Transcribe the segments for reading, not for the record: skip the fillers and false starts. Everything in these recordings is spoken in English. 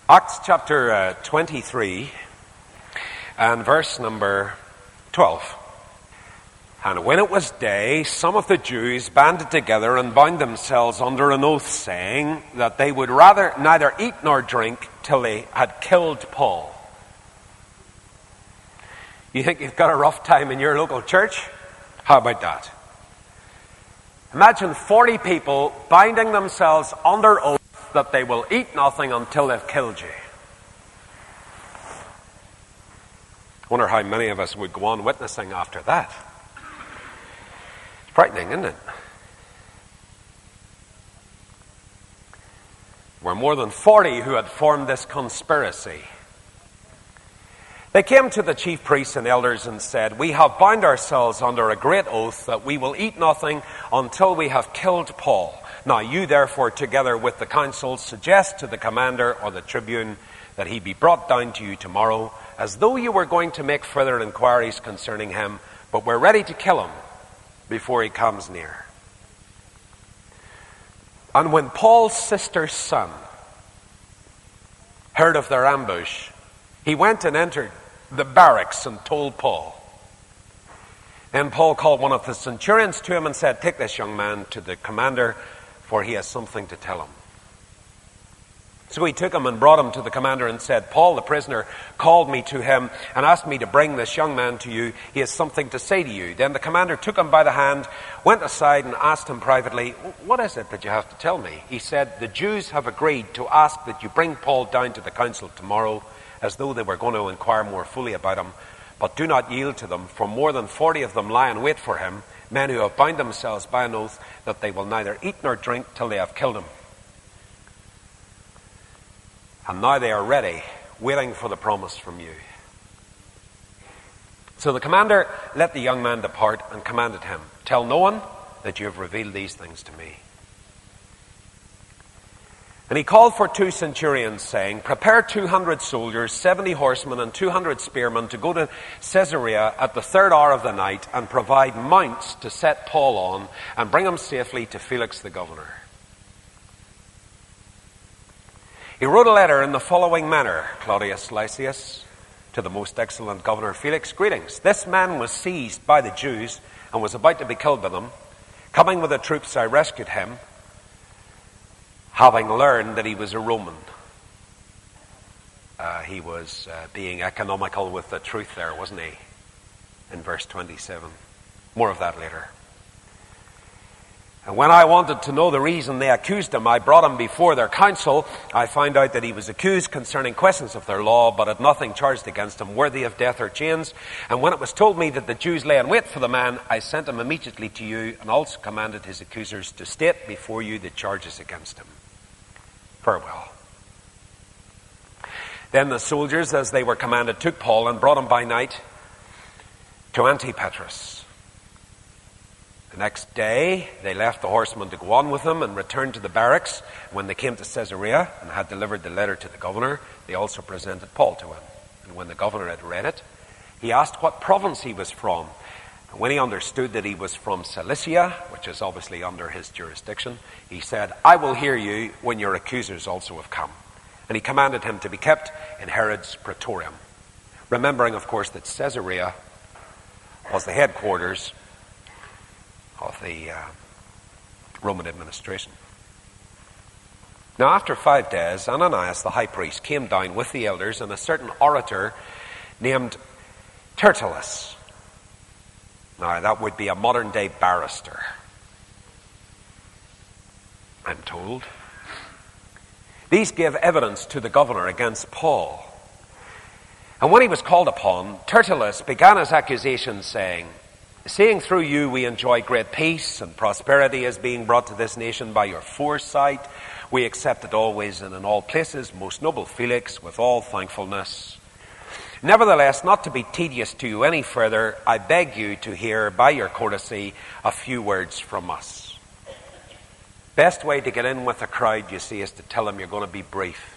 Acts chapter 23 and verse number 12. And when it was day, some of the Jews banded together and bound themselves under an oath, saying that they would rather neither eat nor drink till they had killed Paul. You think you've got a rough time in your local church? How about that? Imagine 40 people binding themselves under oath that they will eat nothing until they've killed you. I wonder how many of us would go on witnessing after that. It's frightening, isn't it? There were more than 40 who had formed this conspiracy. They came to the chief priests and elders and said, "We have bound ourselves under a great oath that we will eat nothing until we have killed Paul. Now you therefore, together with the council, suggest to the commander or the tribune that he be brought down to you tomorrow, as though you were going to make further inquiries concerning him, but we're ready to kill him before he comes near." And when Paul's sister's son heard of their ambush, he went and entered the barracks and told Paul. Then Paul called one of the centurions to him and said, "Take this young man to the commander, for he has something to tell him." So he took him and brought him to the commander and said, "Paul, the prisoner, called me to him and asked me to bring this young man to you. He has something to say to you." Then the commander took him by the hand, went aside and asked him privately, "What is it that you have to tell me?" He said, "The Jews have agreed to ask that you bring Paul down to the council tomorrow, as though they were going to inquire more fully about him. But do not yield to them, for more than 40 of them lie in wait for him, men who have bound themselves by an oath that they will neither eat nor drink till they have killed him. And now they are ready, waiting for the promise from you." So the commander let the young man depart and commanded him, "Tell no one that you have revealed these things to me." And he called for 2 centurions, saying, "Prepare 200 soldiers, 70 horsemen, and 200 spearmen to go to Caesarea at the 3rd hour of the night, and provide mounts to set Paul on, and bring him safely to Felix the governor." He wrote a letter in the following manner: "Claudius Lysias, to the most excellent governor Felix, greetings. This man was seized by the Jews and was about to be killed by them. Coming with the troops, I rescued him, having learned that he was a Roman." He was being economical with the truth there, wasn't he? In verse 27. More of that later. "And when I wanted to know the reason they accused him, I brought him before their council. I found out that he was accused concerning questions of their law, but had nothing charged against him worthy of death or chains. And when it was told me that the Jews lay in wait for the man, I sent him immediately to you, and also commanded his accusers to state before you the charges against him. Farewell." Then the soldiers, as they were commanded, took Paul and brought him by night to Antipatris. The next day they left the horsemen to go on with him and returned to the barracks. When they came to Caesarea and had delivered the letter to the governor, they also presented Paul to him. And when the governor had read it, he asked what province he was from. And when he understood that he was from Cilicia, which is obviously under his jurisdiction, he said, "I will hear you when your accusers also have come." And he commanded him to be kept in Herod's praetorium, remembering, of course, that Caesarea was the headquarters of the Roman administration. Now after 5 days, Ananias the high priest came down with the elders and a certain orator named Tertullus. Now that would be a modern day barrister, I'm told. These gave evidence to the governor against Paul. And when he was called upon, Tertullus began his accusation, saying, "Seeing through you we enjoy great peace, and prosperity is being brought to this nation by your foresight, we accept it always and in all places, most noble Felix, with all thankfulness. Nevertheless, not to be tedious to you any further, I beg you to hear by your courtesy a few words from us." Best way to get in with a crowd, you see, is to tell them you're going to be brief.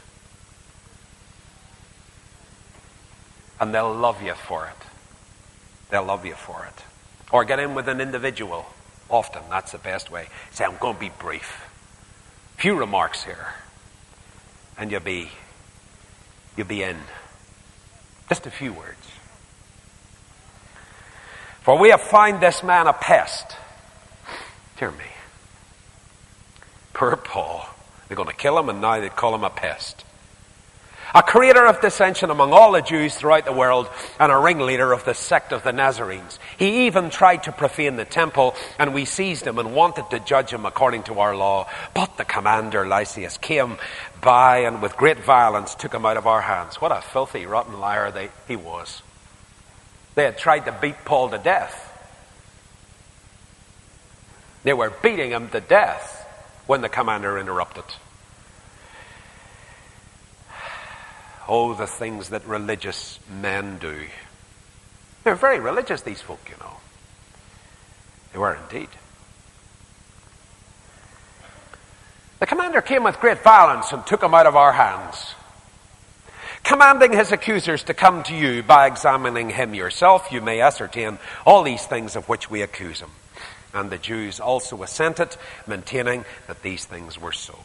And they'll love you for it. They'll love you for it. Or get in with an individual. Often, that's the best way. Say, "I'm going to be brief. Few remarks here." And you'll be you'll be in. Just a few words. For we have found this man a pest. Dear me. Poor Paul. They're going to kill him, and now they call him a pest. A creator of dissension among all the Jews throughout the world, and a ringleader of the sect of the Nazarenes. He even tried to profane the temple, and we seized him and wanted to judge him according to our law. But the commander Lysias came by and with great violence took him out of our hands. What a filthy, rotten liar he was. They had tried to beat Paul to death. They were beating him to death when the commander interrupted. Oh, the things that religious men do. They're very religious, these folk, you know. They were indeed. The commander came with great violence and took him out of our hands, commanding his accusers to come to you. By examining him yourself, you may ascertain all these things of which we accuse him. And the Jews also assented, maintaining that these things were so.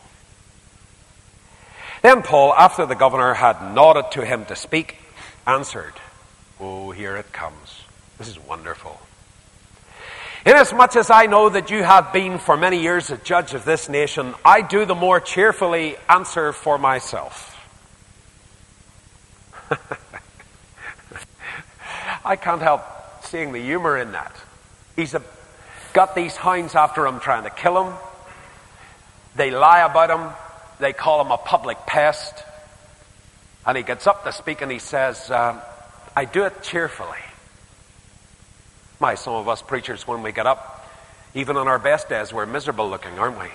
Then Paul, after the governor had nodded to him to speak, answered, oh, here it comes. This is wonderful. Inasmuch as I know that you have been for many years a judge of this nation, I do the more cheerfully answer for myself. I can't help seeing the humor in that. He's got these hounds after him trying to kill him. They lie about him. They call him a public pest. And he gets up to speak and he says, I do it cheerfully. Some of us preachers, when we get up, even on our best days, we're miserable looking, aren't we?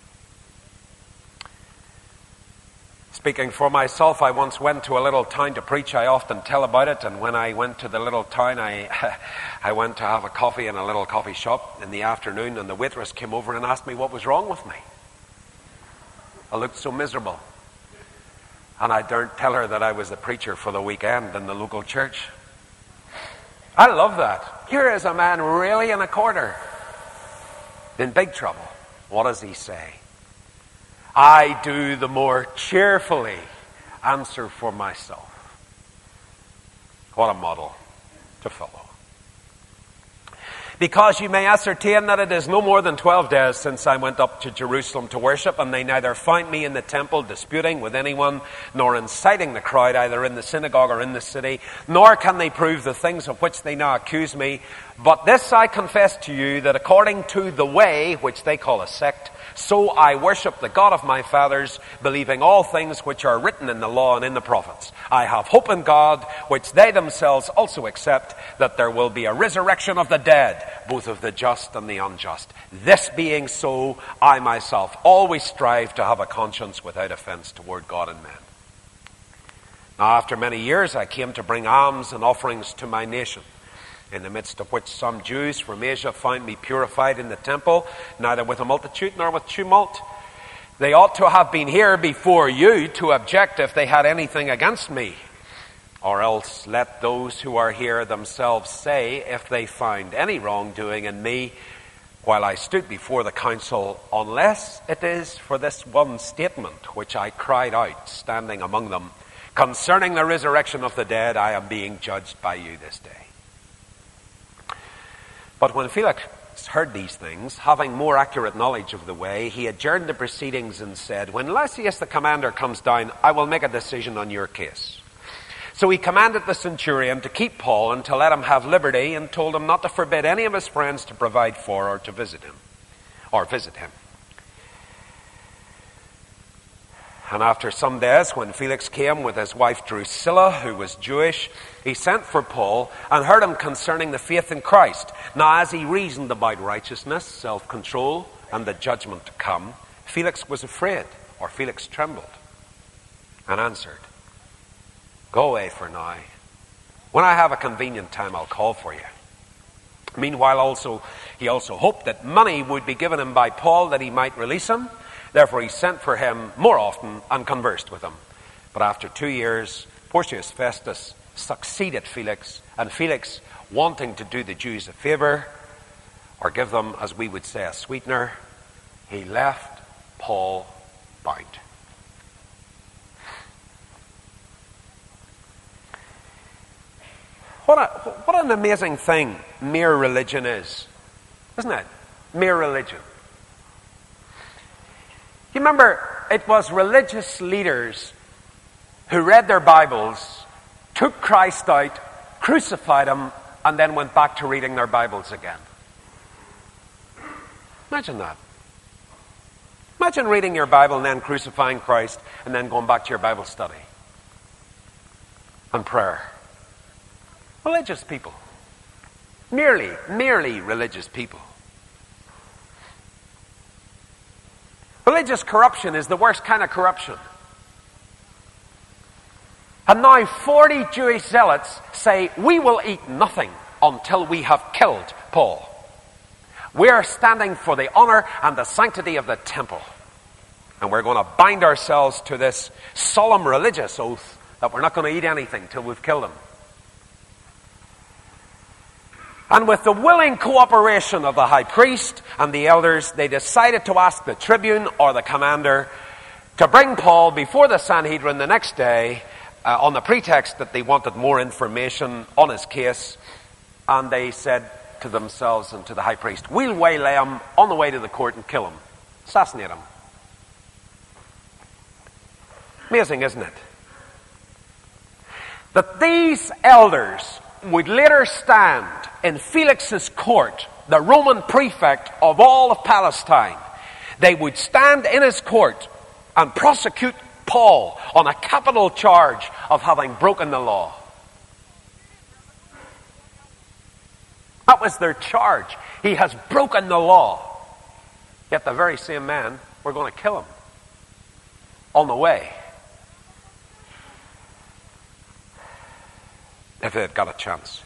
Speaking for myself, I once went to a little town to preach. I often tell about it. And when I went to the little town, I went to have a coffee in a little coffee shop in the afternoon, and the waitress came over and asked me what was wrong with me. I looked so miserable. And I daren't tell her that I was the preacher for the weekend in the local church. I love that. Here is a man really in a corner, in big trouble. What does he say? I do the more cheerfully answer for myself. What a model to follow. Because you may ascertain that it is no more than 12 days since I went up to Jerusalem to worship, and they neither found me in the temple disputing with anyone, nor inciting the crowd either in the synagogue or in the city, nor can they prove the things of which they now accuse me. But this I confess to you, that according to the way, which they call a sect, so I worship the God of my fathers, believing all things which are written in the law and in the prophets. I have hope in God, which they themselves also accept, that there will be a resurrection of the dead, both of the just and the unjust. This being so, I myself always strive to have a conscience without offense toward God and men. Now after many years I came to bring alms and offerings to my nation, in the midst of which some Jews from Asia found me purified in the temple, neither with a multitude nor with tumult. They ought to have been here before you to object if they had anything against me. Or else let those who are here themselves say if they find any wrongdoing in me while I stood before the council, unless it is for this one statement which I cried out standing among them. Concerning the resurrection of the dead, I am being judged by you this day. But when Felix heard these things, having more accurate knowledge of the way, he adjourned the proceedings and said, when Lysias the commander comes down, I will make a decision on your case. So he commanded the centurion to keep Paul and to let him have liberty, and told him not to forbid any of his friends to provide for or to visit him. And after some days, when Felix came with his wife Drusilla, who was Jewish, he sent for Paul and heard him concerning the faith in Christ. Now as he reasoned about righteousness, self-control, and the judgment to come, Felix was afraid, or Felix trembled, and answered, go away for now. When I have a convenient time, I'll call for you. Meanwhile he also hoped that money would be given him by Paul that he might release him. Therefore he sent for him more often and conversed with him. But after 2 years, Porcius Festus succeeded Felix, and Felix, wanting to do the Jews a favor, or give them, as we would say, a sweetener, he left Paul bound. What an amazing thing mere religion is, isn't it? Mere religion. You remember, it was religious leaders who read their Bibles, took Christ out, crucified him, and then went back to reading their Bibles again. Imagine that. Imagine reading your Bible and then crucifying Christ and then going back to your Bible study and prayer. Religious people. Merely religious people. Religious corruption is the worst kind of corruption. And now 40 Jewish zealots say, we will eat nothing until we have killed Paul. We are standing for the honor and the sanctity of the temple. And we're going to bind ourselves to this solemn religious oath that we're not going to eat anything till we've killed him. And with the willing cooperation of the high priest and the elders, they decided to ask the tribune or the commander to bring Paul before the Sanhedrin the next day on the pretext that they wanted more information on his case. And they said to themselves and to the high priest, we'll waylay him on the way to the court and kill him. Assassinate him. Amazing, isn't it? That these elders would later stand in Felix's court, the Roman prefect of all of Palestine. They would stand in his court and prosecute Paul on a capital charge of having broken the law. That was their charge. He has broken the law. Yet the very same man, we're going to kill him on the way. If they had got a chance.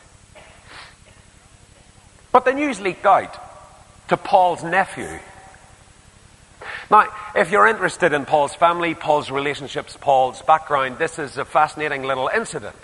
But the news leaked out to Paul's nephew. Now, if you're interested in Paul's family, Paul's relationships, Paul's background, this is a fascinating little incident.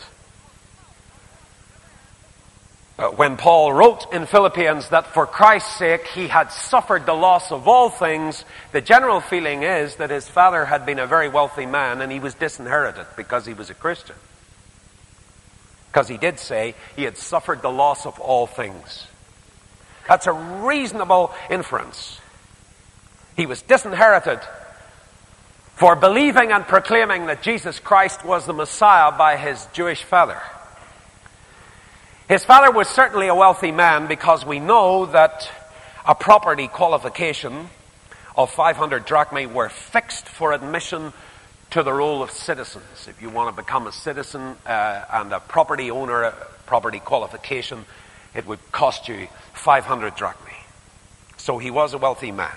When Paul wrote in Philippians that for Christ's sake he had suffered the loss of all things, the general feeling is that his father had been a very wealthy man and he was disinherited because he was a Christian. Because he did say he had suffered the loss of all things. That's a reasonable inference. He was disinherited for believing and proclaiming that Jesus Christ was the Messiah by his Jewish father. His father was certainly a wealthy man because we know that a property qualification of 500 drachmae were fixed for admission to the role of citizens. If you want to become a citizen and a property owner, a property qualification, it would cost you 500 drachmae. So he was a wealthy man.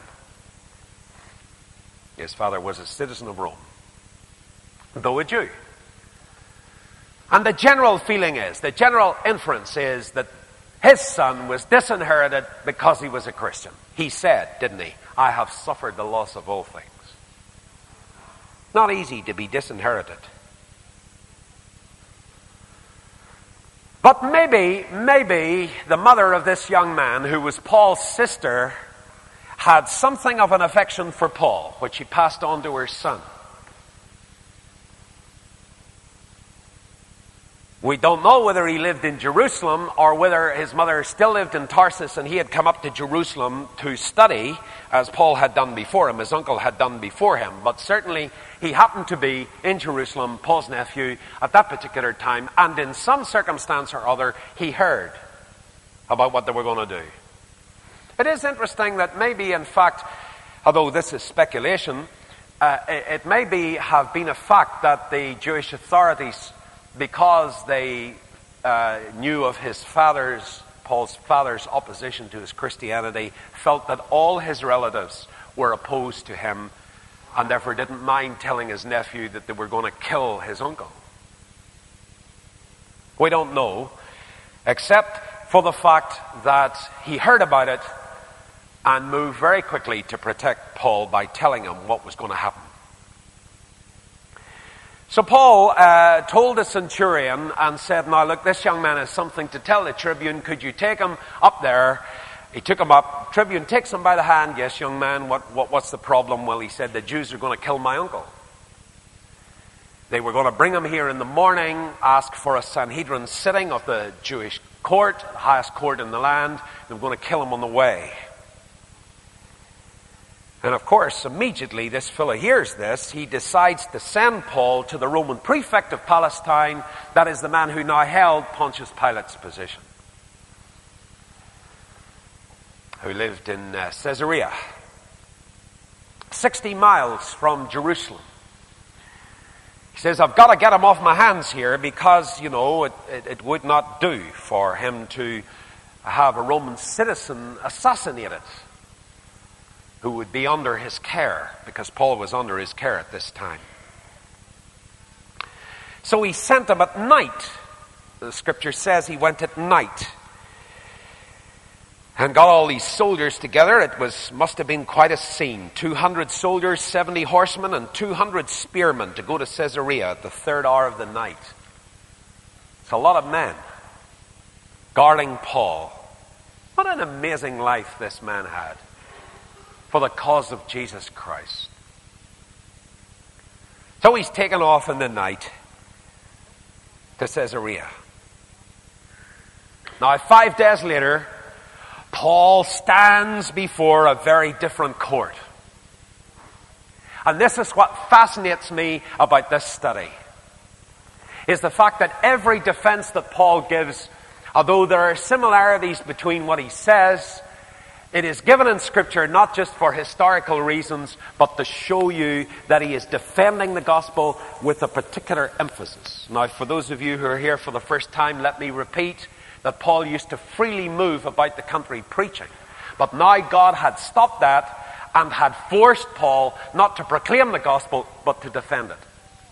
His father was a citizen of Rome, though a Jew. And the general feeling is, the general inference is that his son was disinherited because he was a Christian. He said, didn't he, I have suffered the loss of all things. Not easy to be disinherited. But maybe the mother of this young man, who was Paul's sister, had something of an affection for Paul, which she passed on to her son. We don't know whether he lived in Jerusalem or whether his mother still lived in Tarsus and he had come up to Jerusalem to study, as Paul had done before him, his uncle had done before him. But certainly he happened to be in Jerusalem, Paul's nephew, at that particular time, and in some circumstance or other, he heard about what they were going to do. It is interesting that maybe, in fact, although this is speculation, it may have been a fact that the Jewish authorities, because they knew of Paul's father's opposition to his Christianity, felt that all his relatives were opposed to him and therefore didn't mind telling his nephew that they were going to kill his uncle. We don't know, except for the fact that he heard about it and moved very quickly to protect Paul by telling him what was going to happen. So Paul told the centurion and said, now look, this young man has something to tell the tribune. Could you take him up there? He took him up. Tribune takes him by the hand. Yes, young man, what's the problem? Well, he said, the Jews are going to kill my uncle. They were going to bring him here in the morning, ask for a Sanhedrin sitting of the Jewish court, the highest court in the land. They were going to kill him on the way. And of course, immediately this fellow hears this. He decides to send Paul to the Roman prefect of Palestine. That is the man who now held Pontius Pilate's position, who lived in Caesarea, 60 miles from Jerusalem. He says, I've got to get him off my hands here because, it would not do for him to have a Roman citizen assassinated who would be under his care, because Paul was under his care at this time. So he sent him at night. The scripture says he went at night and got all these soldiers together. It must have been quite a scene. 200 soldiers, 70 horsemen, and 200 spearmen to go to Caesarea at the third hour of the night. It's a lot of men guarding Paul. What an amazing life this man had for the cause of Jesus Christ. So he's taken off in the night to Caesarea. Now, 5 days later, Paul stands before a very different court. And this is what fascinates me about this study, is the fact that every defense that Paul gives, although there are similarities between what he says, it is given in Scripture not just for historical reasons, but to show you that he is defending the gospel with a particular emphasis. Now, for those of you who are here for the first time, let me repeat that Paul used to freely move about the country preaching. But now God had stopped that and had forced Paul not to proclaim the gospel, but to defend it.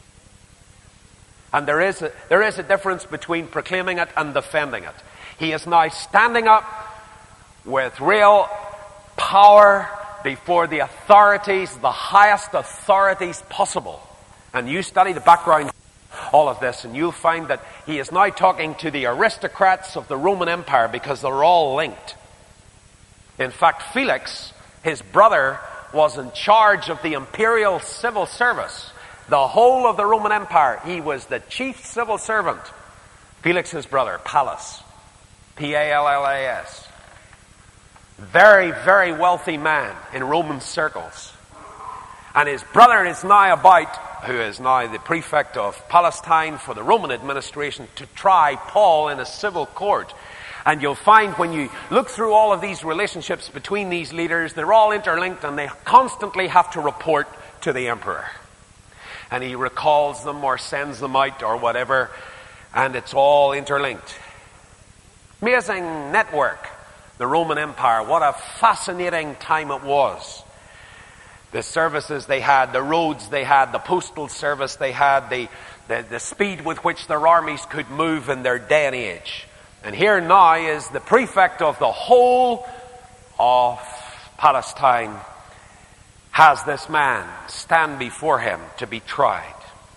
And there is a difference between proclaiming it and defending it. He is now standing up with real power before the authorities, the highest authorities possible. And you study the background all of this, and you'll find that he is now talking to the aristocrats of the Roman Empire, because they're all linked. In fact, Felix, his brother, was in charge of the imperial civil service. The whole of the Roman Empire, he was the chief civil servant. Felix, his brother, Pallas. P-A-L-L-A-S. Very, very wealthy man in Roman circles. And his brother is now who is now the prefect of Palestine for the Roman administration, to try Paul in a civil court. And you'll find when you look through all of these relationships between these leaders, they're all interlinked, and they constantly have to report to the emperor. And he recalls them or sends them out or whatever, and it's all interlinked. Amazing network, the Roman Empire. What a fascinating time it was. The services they had, the roads they had, the postal service they had, the speed with which their armies could move in their day and age. And here now is the prefect of the whole of Palestine has this man stand before him to be tried.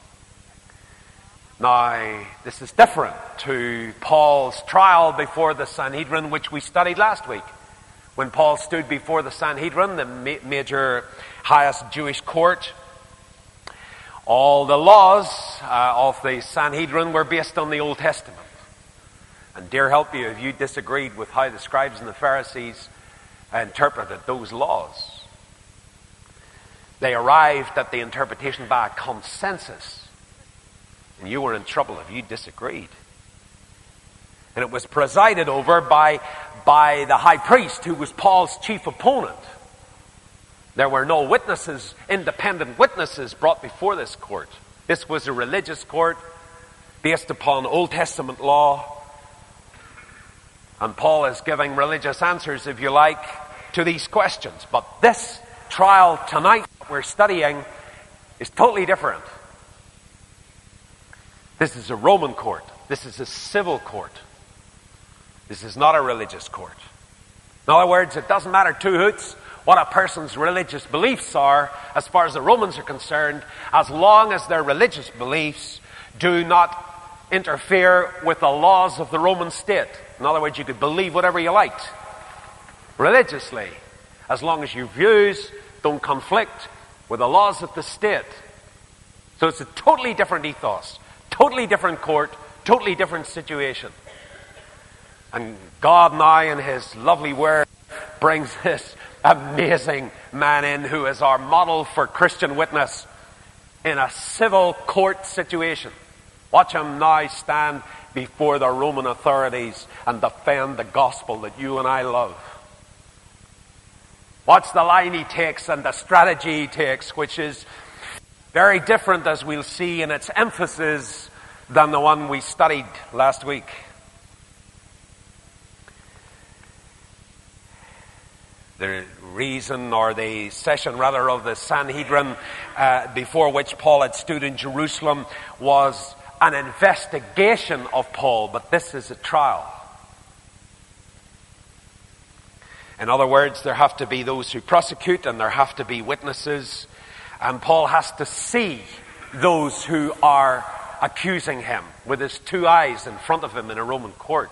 Now, this is different to Paul's trial before the Sanhedrin, which we studied last week. When Paul stood before the Sanhedrin, the major, highest Jewish court, all the laws of the Sanhedrin were based on the Old Testament. And dear help you if you disagreed with how the scribes and the Pharisees interpreted those laws. They arrived at the interpretation by a consensus. And you were in trouble if you disagreed. And it was presided over by the high priest, who was Paul's chief opponent. There were no witnesses, independent witnesses, brought before this court. This was a religious court based upon Old Testament law. And Paul is giving religious answers, if you like, to these questions. But this trial tonight that we're studying is totally different. This is a Roman court. This is a civil court. This is not a religious court. In other words, it doesn't matter two hoots what a person's religious beliefs are, as far as the Romans are concerned, as long as their religious beliefs do not interfere with the laws of the Roman state. In other words, you could believe whatever you liked religiously, as long as your views don't conflict with the laws of the state. So it's a totally different ethos, totally different court, totally different situation. And God now in his lovely word brings this amazing man in who is our model for Christian witness in a civil court situation. Watch him now stand before the Roman authorities and defend the gospel that you and I love. Watch the line he takes and the strategy he takes, which is very different, as we'll see, in its emphasis than the one we studied last week. The reason, or the session rather, of the Sanhedrin before which Paul had stood in Jerusalem was an investigation of Paul, but this is a trial. In other words, there have to be those who prosecute and there have to be witnesses, and Paul has to see those who are accusing him with his two eyes in front of him in a Roman court.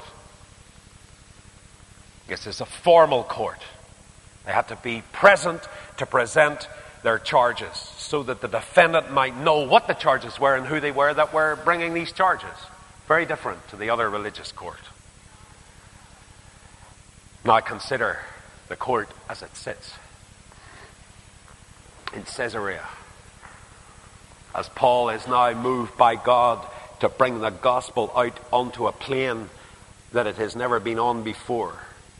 This is a formal court. They had to be present to present their charges so that the defendant might know what the charges were and who they were that were bringing these charges. Very different to the other religious court. Now consider the court as it sits in Caesarea, as Paul is now moved by God to bring the gospel out onto a plane that it has never been on before.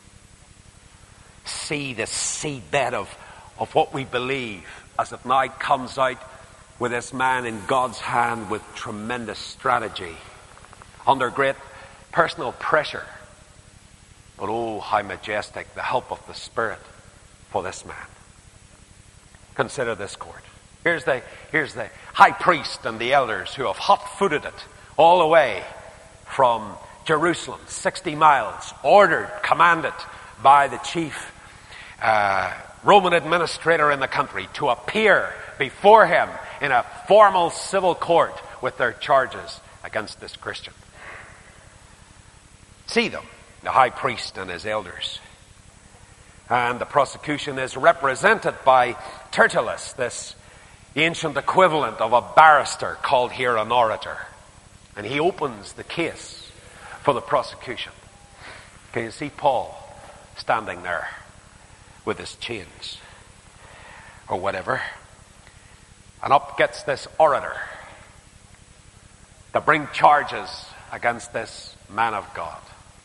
See the seedbed of what we believe as it now comes out with this man in God's hand with tremendous strategy, under great personal pressure. But oh, how majestic the help of the Spirit for this man. Consider this court. Here's the high priest and the elders who have hot-footed it all the way from Jerusalem, 60 miles, ordered, commanded by the chief Roman administrator in the country to appear before him in a formal civil court with their charges against this Christian. See them, the high priest and his elders. And the prosecution is represented by Tertullus, this ancient equivalent of a barrister called here an orator. And he opens the case for the prosecution. Can you see Paul standing there with his chains or whatever? And up gets this orator to bring charges against this man of God.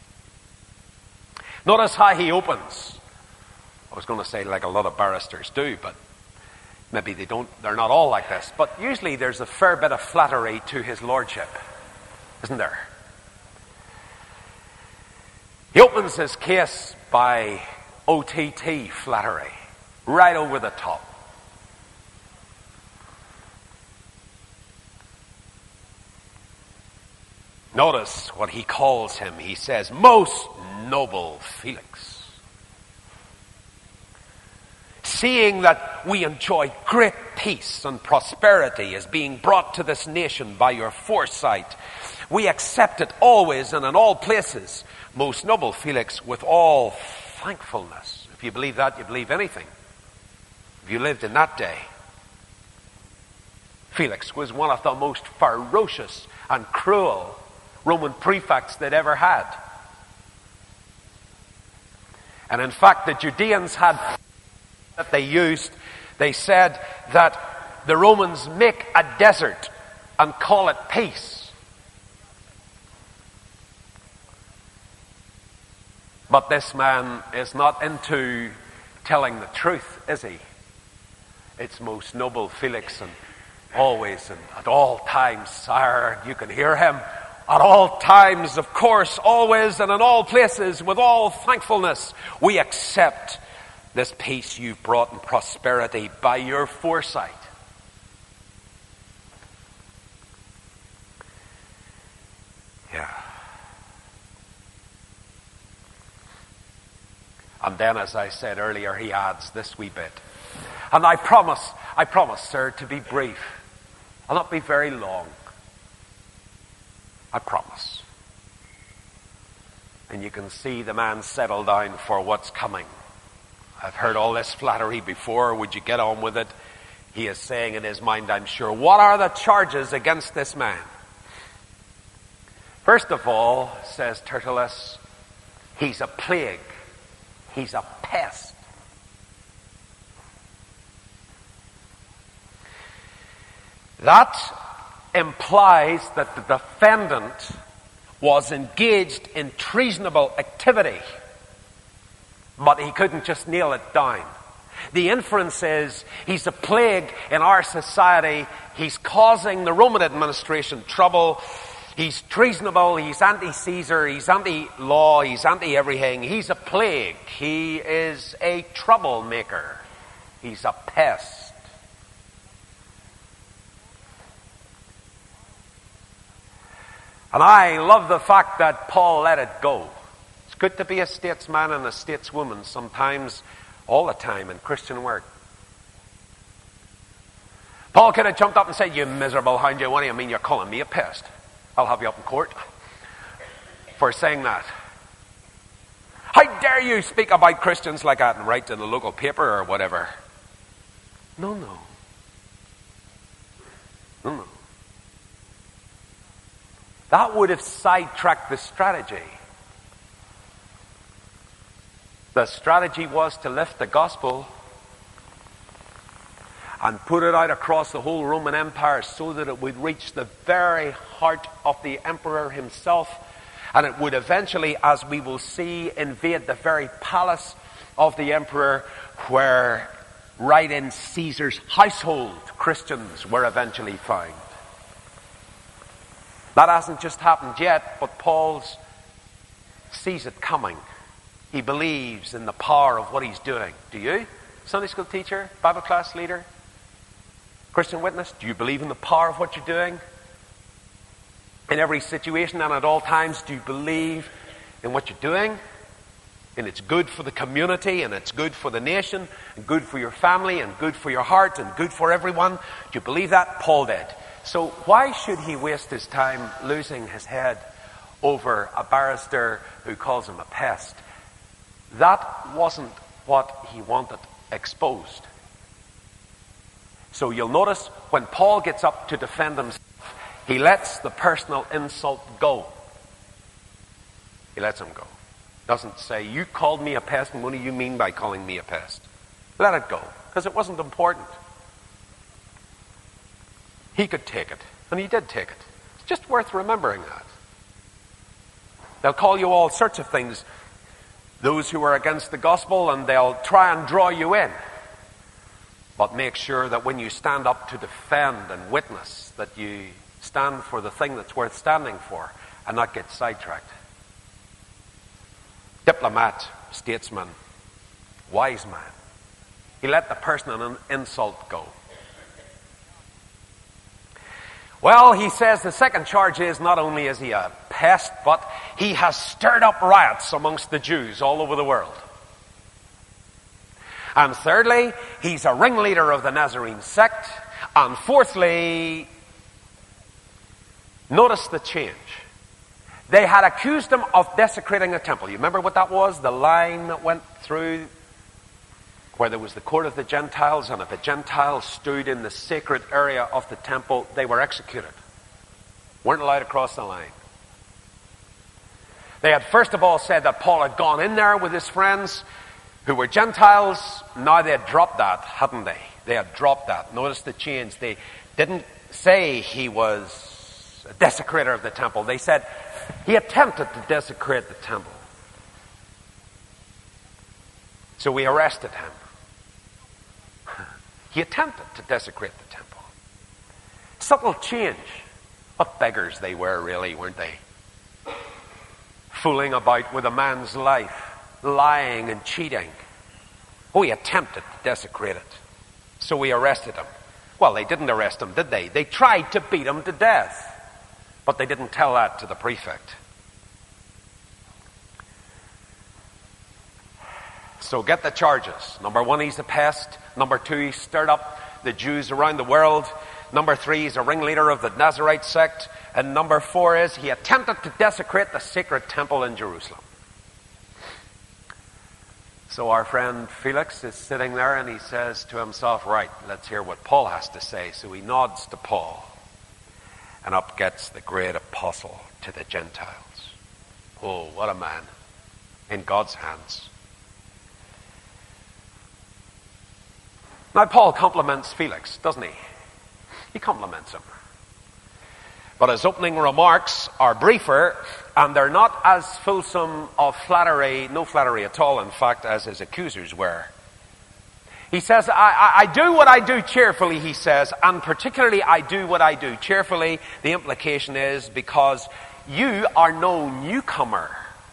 Notice how he opens. I was going to say like a lot of barristers do, but maybe they don't. They're not all like this. But usually there's a fair bit of flattery to his lordship, isn't there? He opens his case by OTT flattery, right over the top. Notice what he calls him. He says, "Most noble Felix, seeing that we enjoy great peace and prosperity as being brought to this nation by your foresight, we accept it always and in all places, most noble Felix, with all thankfulness." If you believe that, you believe anything. If you lived in that day, Felix was one of the most ferocious and cruel Roman prefects they'd ever had. And in fact, the Judeans had that they used. They said that the Romans make a desert and call it peace. But this man is not into telling the truth, is he? It's most noble Felix, and always and at all times, sire, you can hear him. At all times, of course, always and in all places, with all thankfulness, we accept this peace you've brought in prosperity by your foresight. Yeah. And then, as I said earlier, he adds this wee bit. And I promise, sir, to be brief. I'll not be very long. I promise. And you can see the man settle down for what's coming. I've heard all this flattery before. Would you get on with it? He is saying in his mind, I'm sure, what are the charges against this man? First of all, says Tertullus, he's a plague. He's a pest. That implies that the defendant was engaged in treasonable activity, but he couldn't just nail it down. The inference is he's a plague in our society. He's causing the Roman administration trouble. He's treasonable. He's anti-Caesar. He's anti-law. He's anti-everything. He's a plague. He is a troublemaker. He's a pest. And I love the fact that Paul let it go. It's good to be a statesman and a stateswoman sometimes, all the time in Christian work. Paul could have jumped up and said, you miserable hound, what do you mean you're calling me a pest? I'll have you up in court for saying that. How dare you speak about Christians like that and write in the local paper or whatever? No. That would have sidetracked the strategy. The strategy was to lift the gospel and put it out across the whole Roman Empire so that it would reach the very heart of the emperor himself, and it would eventually, as we will see, invade the very palace of the emperor, where right in Caesar's household Christians were eventually found. That hasn't just happened yet, but Paul sees it coming. He believes in the power of what he's doing. Do you? Sunday school teacher, Bible class leader, Christian witness, do you believe in the power of what you're doing? In every situation and at all times, do you believe in what you're doing? And it's good for the community, and it's good for the nation, and good for your family, and good for your heart, and good for everyone. Do you believe that? Paul did. So why should he waste his time losing his head over a barrister who calls him a pest? That wasn't what he wanted exposed. So you'll notice when Paul gets up to defend himself, he lets the personal insult go. He lets him go. Doesn't say, you called me a pest, and what do you mean by calling me a pest? Let it go, because it wasn't important. He could take it, and he did take it. It's just worth remembering that. They'll call you all sorts of things, those who are against the gospel, and they'll try and draw you in. But make sure that when you stand up to defend and witness, that you stand for the thing that's worth standing for and not get sidetracked. Diplomat, statesman, wise man. He let the personal insult go. Well, he says the second charge is not only is he a pest, but he has stirred up riots amongst the Jews all over the world. And thirdly, he's a ringleader of the Nazarene sect. And fourthly, notice the change. They had accused him of desecrating the temple. You remember what that was? The line that went through where there was the court of the Gentiles, and if a Gentile stood in the sacred area of the temple, they were executed. Weren't allowed to cross the line. They had first of all said that Paul had gone in there with his friends who were Gentiles. Now they had dropped that, hadn't they? They had dropped that. Notice the change. They didn't say he was a desecrator of the temple. They said he attempted to desecrate the temple. So we arrested him. He attempted to desecrate the temple. Subtle change. What beggars they were, really, weren't they? Fooling about with a man's life, lying and cheating. Oh, he attempted to desecrate it. So we arrested him. Well, they didn't arrest him, did they? They tried to beat him to death. But they didn't tell that to the prefect. So get the charges. Number one, he's a pest. Number two, he stirred up the Jews around the world. Number three, he's a ringleader of the Nazarite sect. And number four is he attempted to desecrate the sacred temple in Jerusalem. So our friend Felix is sitting there and he says to himself, right, let's hear what Paul has to say. So he nods to Paul, and up gets the great apostle to the Gentiles. Oh, what a man in God's hands. Now Paul compliments Felix, doesn't he? He compliments him. But his opening remarks are briefer, and they're not as fulsome of flattery, no flattery at all, in fact, as his accusers were. He says, I do what I do cheerfully, he says, and particularly I do what I do cheerfully. The implication is because you are no newcomer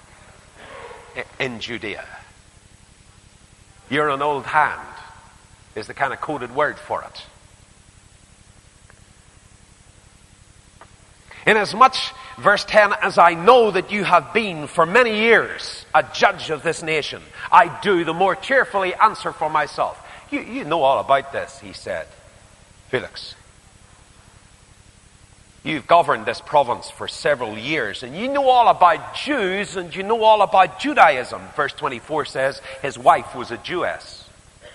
in Judea. You're an old hand, is the kind of coded word for it. Inasmuch, verse 10, as I know that you have been for many years a judge of this nation, I do the more cheerfully answer for myself. You know all about this, he said. Felix, you've governed this province for several years, and you know all about Jews, and you know all about Judaism. Verse 24 says his wife was a Jewess.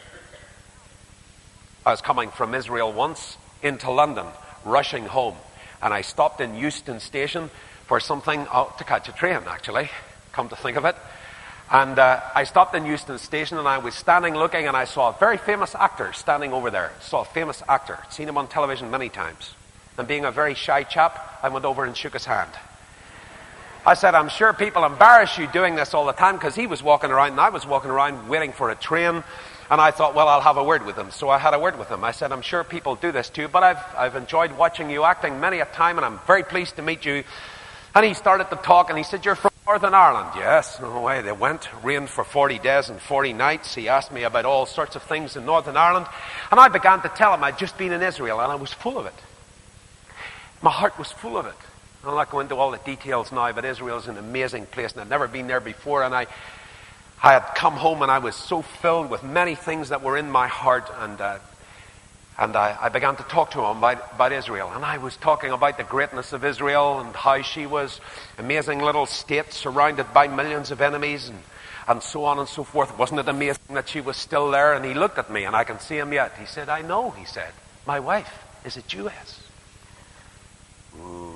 I was coming from Israel once into London, rushing home. And I stopped in Euston Station for something, to catch a train actually, come to think of it. And I stopped in Euston Station and I was standing looking and I saw a very famous actor standing over there. Saw a famous actor, seen him on television many times. And being a very shy chap, I went over and shook his hand. I said, I'm sure people embarrass you doing this all the time, because he was walking around and I was walking around waiting for a train. And I thought, well, I'll have a word with him. So I had a word with him. I said, I'm sure people do this too, but I've enjoyed watching you acting many a time, and I'm very pleased to meet you. And he started to talk, and he said, you're from Northern Ireland. Yes, no way. They went, reigned for 40 days and 40 nights. He asked me about all sorts of things in Northern Ireland. And I began to tell him I'd just been in Israel, and I was full of it. My heart was full of it. I'll not go into all the details now, but Israel is an amazing place, and I'd never been there before, and I had come home and I was so filled with many things that were in my heart, and I began to talk to him about Israel. And I was talking about the greatness of Israel and how she was an amazing little state surrounded by millions of enemies and so on and so forth. Wasn't it amazing that she was still there? And he looked at me, and I can see him yet. He said, I know, he said, my wife is a Jewess. Ooh.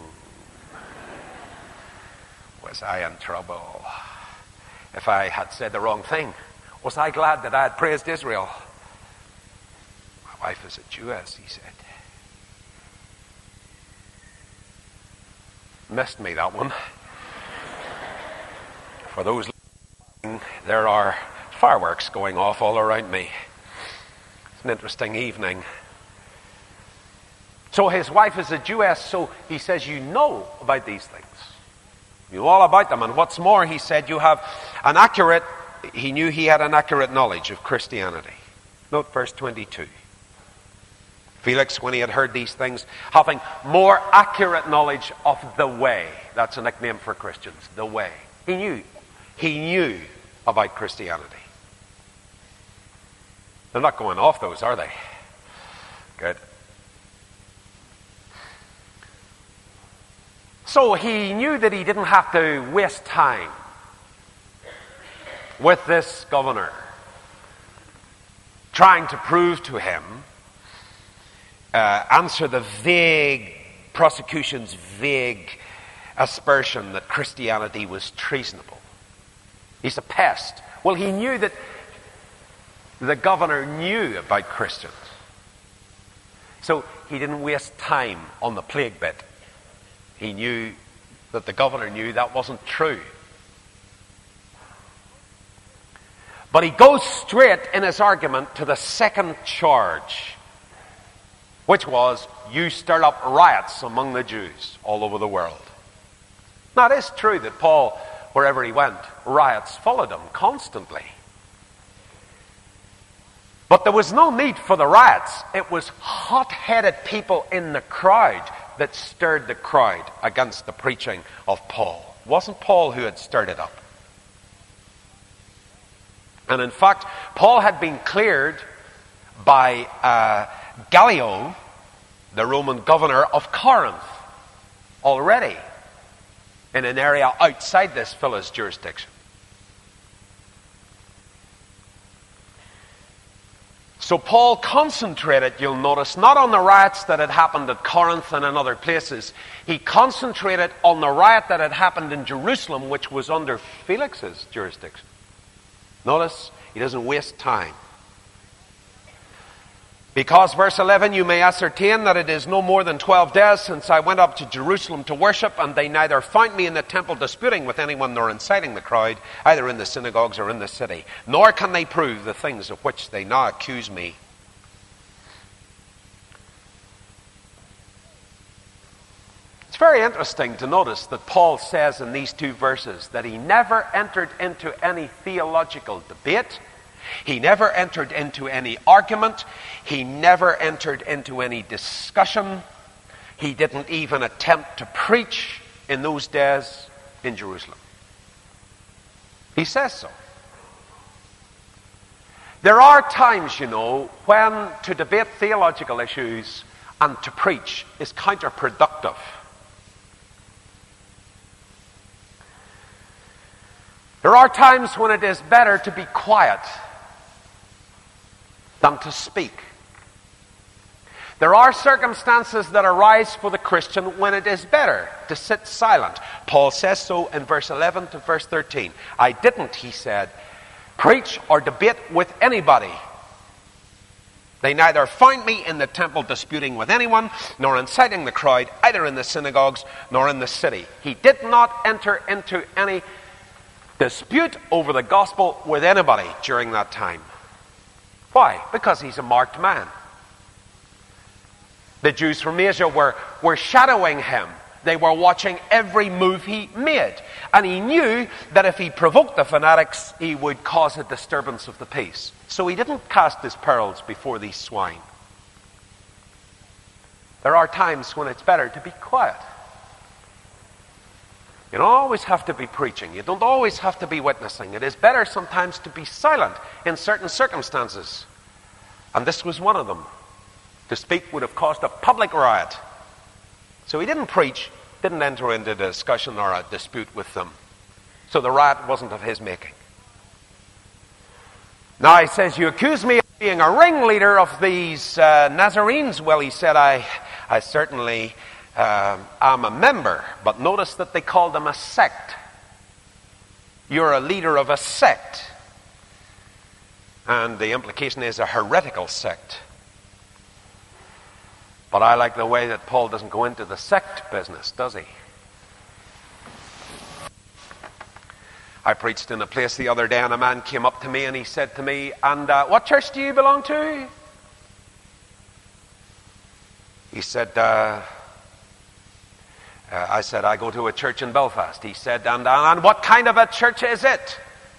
Was I in trouble? If I had said the wrong thing, was I glad that I had praised Israel? My wife is a Jewess, he said. Missed me, that one. For those listening, there are fireworks going off all around me. It's an interesting evening. So his wife is a Jewess, so he says, you know about these things. You know all about them. And what's more, he said, he knew he had an accurate knowledge of Christianity. Note verse 22. Felix, when he had heard these things, having more accurate knowledge of the way. That's a nickname for Christians, the way. He knew about Christianity. They're not going off those, are they? Good. So he knew that he didn't have to waste time with this governor trying to prove to him, answer the vague prosecution's vague aspersion that Christianity was treasonable. He's a pest. Well, he knew that the governor knew about Christians. So he didn't waste time on the plague bit. He knew that the governor knew that wasn't true. But he goes straight in his argument to the second charge, which was, you stirred up riots among the Jews all over the world. Now, it is true that Paul, wherever he went, riots followed him constantly. But there was no need for the riots. It was hot-headed people in the crowd that stirred the crowd against the preaching of Paul. It wasn't Paul who had stirred it up. And in fact, Paul had been cleared by Gallio, the Roman governor of Corinth, already in an area outside this fellow's jurisdiction. So Paul concentrated, you'll notice, not on the riots that had happened at Corinth and in other places. He concentrated on the riot that had happened in Jerusalem, which was under Felix's jurisdiction. Notice, he doesn't waste time. Because, verse 11, you may ascertain that it is no more than 12 days since I went up to Jerusalem to worship, and they neither found me in the temple disputing with anyone nor inciting the crowd, either in the synagogues or in the city. Nor can they prove the things of which they now accuse me. It's very interesting to notice that Paul says in these two verses that he never entered into any theological debate. He never entered into any argument. He never entered into any discussion. He didn't even attempt to preach in those days in Jerusalem. He says so. There are times, you know, when to debate theological issues and to preach is counterproductive. There are times when it is better to be quiet than to speak. There are circumstances that arise for the Christian when it is better to sit silent. Paul says so in verse 11 to verse 13. I didn't, he said, preach or debate with anybody. They neither found me in the temple disputing with anyone, nor inciting the crowd, either in the synagogues nor in the city. He did not enter into any dispute over the gospel with anybody during that time. Why? Because he's a marked man. The Jews from Asia were shadowing him. They were watching every move he made. And he knew that if he provoked the fanatics, he would cause a disturbance of the peace. So he didn't cast his pearls before these swine. There are times when it's better to be quiet. You don't always have to be preaching. You don't always have to be witnessing. It is better sometimes to be silent in certain circumstances. And this was one of them. To speak would have caused a public riot. So he didn't preach, didn't enter into a discussion or a dispute with them. So the riot wasn't of his making. Now he says, you accuse me of being a ringleader of these Nazarenes. Well, he said, I certainly am a member. But notice that they called them a sect. You're a leader of a sect. And the implication is a heretical sect. But I like the way that Paul doesn't go into the sect business, does he? I preached in a place the other day and a man came up to me and he said to me, and what church do you belong to? He said, I said, I go to a church in Belfast. He said, and what kind of a church is it?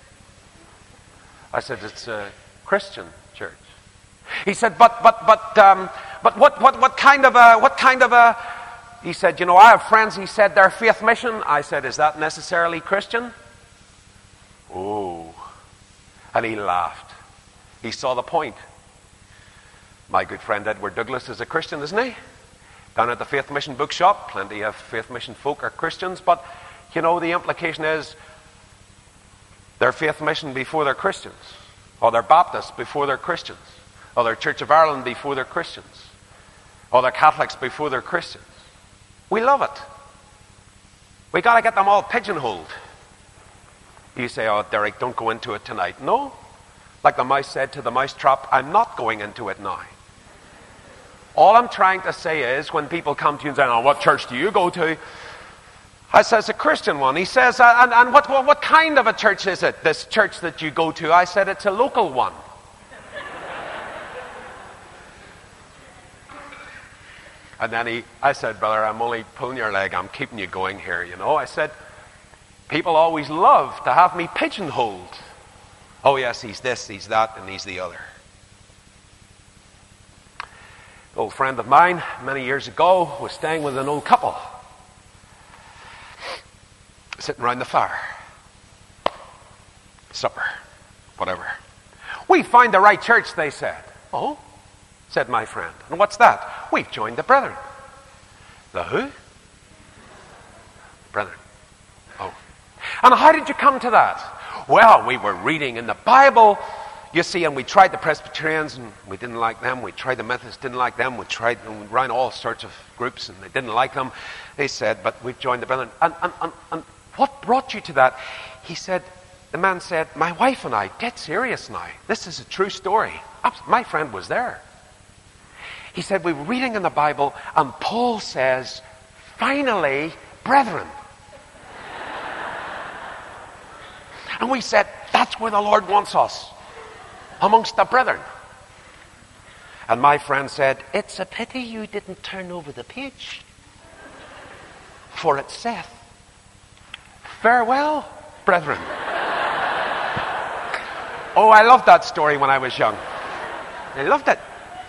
I said, it's a Christian church. He said, but what kind of a, he said, you know, I have friends, he said, they're Faith Mission. I said, is that necessarily Christian? Oh. And he laughed. He saw the point. My good friend Edward Douglas is a Christian, isn't he? Down at the Faith Mission bookshop, plenty of Faith Mission folk are Christians, but, you know, the implication is they're Faith Mission before they're Christians. Or they're Baptists before they're Christians. Or they're Church of Ireland before they're Christians. Or they're Catholics before they're Christians. We love it. We got to get them all pigeonholed. You say, oh, Derek, don't go into it tonight. No. Like the mouse said to the mousetrap, I'm not going into it now. All I'm trying to say is, when people come to you and say, oh, what church do you go to? I says, a Christian one. He says, and what kind of a church is it, this church that you go to? I said, it's a local one. And then I said, brother, I'm only pulling your leg. I'm keeping you going here, you know. I said, people always love to have me pigeonholed. Oh, yes, he's this, he's that, and he's the other. An old friend of mine, many years ago, was staying with an old couple. Sitting around the fire. Supper. Whatever. We find the right church, they said. Oh? Said my friend. And what's that? We've joined the brethren. The who? Brethren. Oh. And how did you come to that? Well, we were reading in the Bible, You see, and we tried the Presbyterians and we didn't like them. We tried the Methodists, didn't like them. We ran all sorts of groups and they didn't like them. They said, but we've joined the Brethren. And what brought you to that? He said, the man said, my wife and I, dead serious now. This is a true story. My friend was there. He said, we were reading in the Bible and Paul says, finally, brethren. And we said, that's where the Lord wants us. Amongst the brethren. And my friend said, it's a pity you didn't turn over the page. For it saith, farewell, brethren. Oh, I loved that story when I was young. I loved it.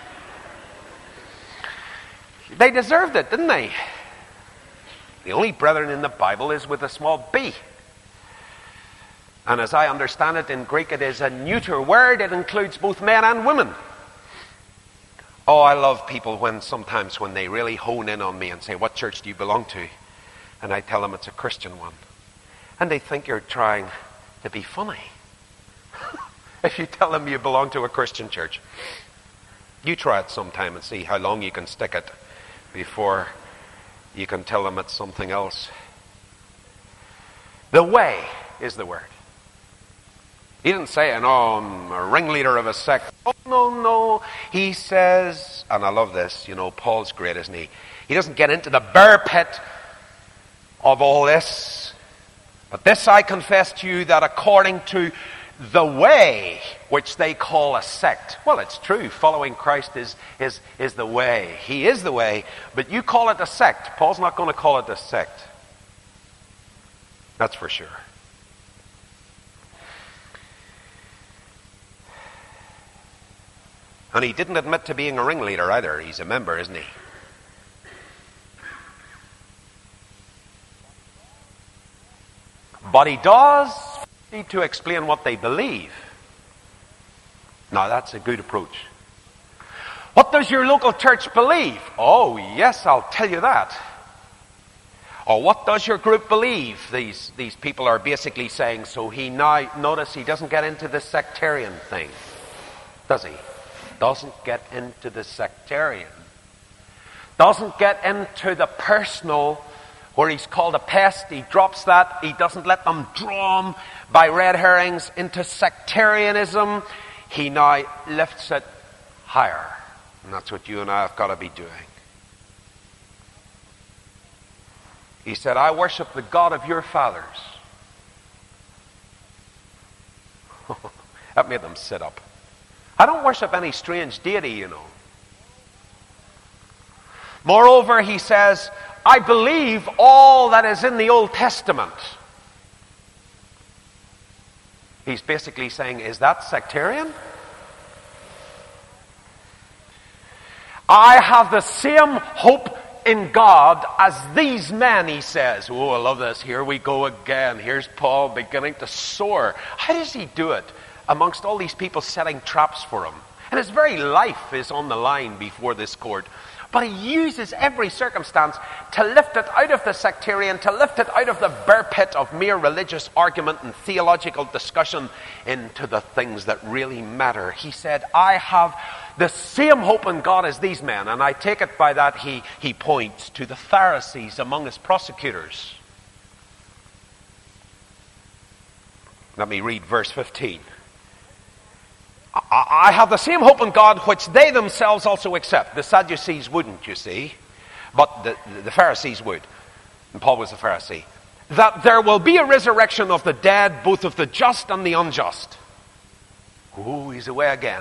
They deserved it, didn't they? The only brethren in the Bible is with a small b. And as I understand it, in Greek it is a neuter word. It includes both men and women. Oh, I love people sometimes when they really hone in on me and say, what church do you belong to? And I tell them it's a Christian one. And they think you're trying to be funny. If you tell them you belong to a Christian church. You try it sometime and see how long you can stick it before you can tell them it's something else. The way is the word. He didn't say, I'm a ringleader of a sect. Oh, no. He says, and I love this, Paul's great, isn't he? He doesn't get into the bear pit of all this. But this I confess to you, that according to the way, which they call a sect. Well, it's true. Following Christ is the way. He is the way. But you call it a sect. Paul's not going to call it a sect. That's for sure. And he didn't admit to being a ringleader either. He's a member, isn't he? But he does need to explain what they believe. Now, that's a good approach. What does your local church believe? Oh, yes, I'll tell you that. Or what does your group believe? These people are basically saying, so notice he doesn't get into the sectarian thing. Does he? Doesn't get into the sectarian. Doesn't get into the personal, where he's called a pest. He drops that. He doesn't let them draw him by red herrings into sectarianism. He now lifts it higher. And that's what you and I have got to be doing. He said, I worship the God of your fathers. That made them sit up. I don't worship any strange deity, Moreover, he says, I believe all that is in the Old Testament. He's basically saying, is that sectarian? I have the same hope in God as these men, he says. Oh, I love this. Here we go again. Here's Paul beginning to soar. How does he do it amongst all these people setting traps for him? And his very life is on the line before this court. But he uses every circumstance to lift it out of the sectarian, to lift it out of the bear pit of mere religious argument and theological discussion into the things that really matter. He said, I have the same hope in God as these men. And I take it by that he points to the Pharisees among his prosecutors. Let me read verse 15. I have the same hope in God which they themselves also accept. The Sadducees wouldn't, you see. But the Pharisees would. And Paul was a Pharisee. That there will be a resurrection of the dead, both of the just and the unjust. Oh, he's away again.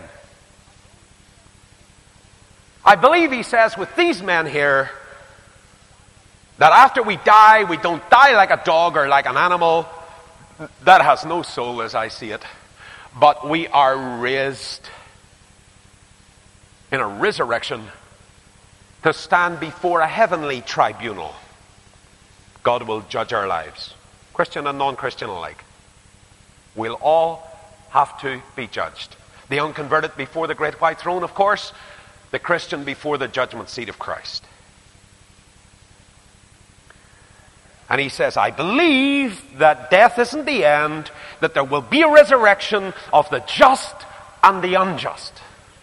I believe, he says, with these men here, that after we die, we don't die like a dog or like an animal. That has no soul as I see it. But we are raised in a resurrection to stand before a heavenly tribunal. God will judge our lives, Christian and non-Christian alike. We'll all have to be judged. The unconverted before the great white throne, of course. The Christian before the judgment seat of Christ. And he says, I believe that death isn't the end, that there will be a resurrection of the just and the unjust.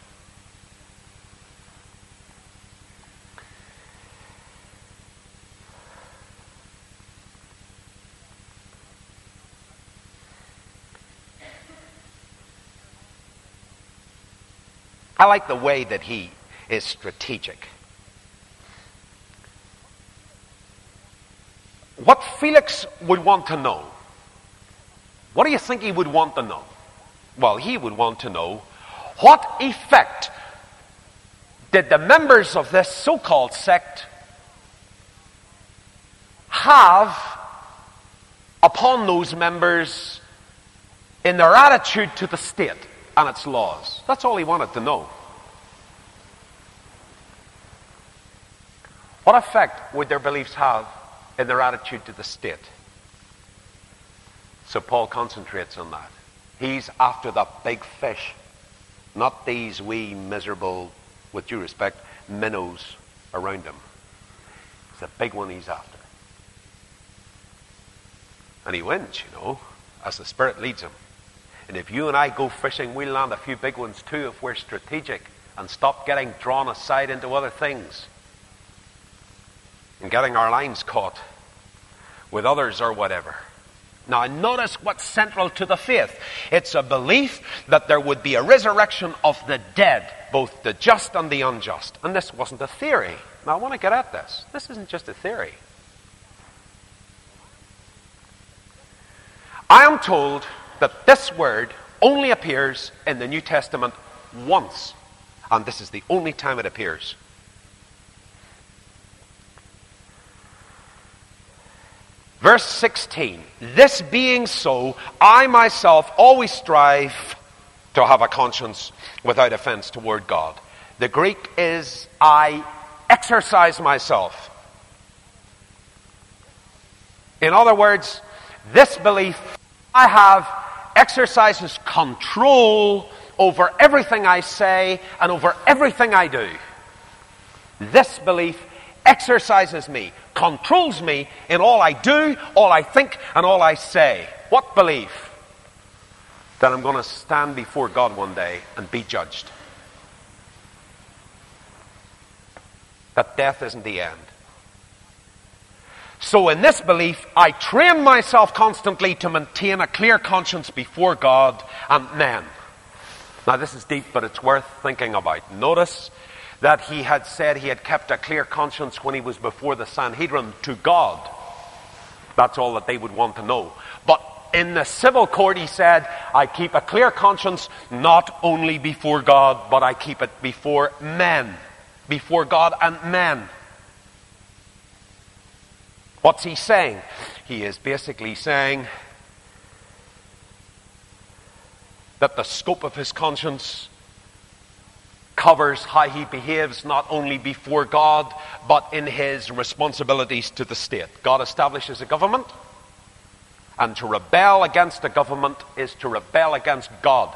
I like the way that he is strategic. What Felix would want to know, what do you think he would want to know? Well, he would want to know, what effect did the members of this so-called sect have upon those members in their attitude to the state and its laws? That's all he wanted to know. What effect would their beliefs have in their attitude to the state? So Paul concentrates on that. He's after the big fish, not these wee miserable, with due respect, minnows around him. It's the big one he's after. And he wins, as the Spirit leads him. And if you and I go fishing, we'll land a few big ones too if we're strategic and stop getting drawn aside into other things and getting our lines caught with others or whatever. Now notice what's central to the faith. It's a belief that there would be a resurrection of the dead, both the just and the unjust. And this wasn't a theory. Now I want to get at this. This isn't just a theory. I am told that this word only appears in the New Testament once. And this is the only time it appears. Verse 16, this being so, I myself always strive to have a conscience without offense toward God. The Greek is, I exercise myself. In other words, this belief I have exercises control over everything I say and over everything I do. This belief exercises me, controls me in all I do, all I think, and all I say. What belief? That I'm going to stand before God one day and be judged. That death isn't the end. So in this belief, I train myself constantly to maintain a clear conscience before God and men. Now this is deep, but it's worth thinking about. Notice that he had said he had kept a clear conscience when he was before the Sanhedrin to God. That's all that they would want to know. But in the civil court he said, I keep a clear conscience not only before God, but I keep it before men. Before God and men. What's he saying? He is basically saying that the scope of his conscience covers how he behaves not only before God, but in his responsibilities to the state. God establishes a government, and to rebel against a government is to rebel against God.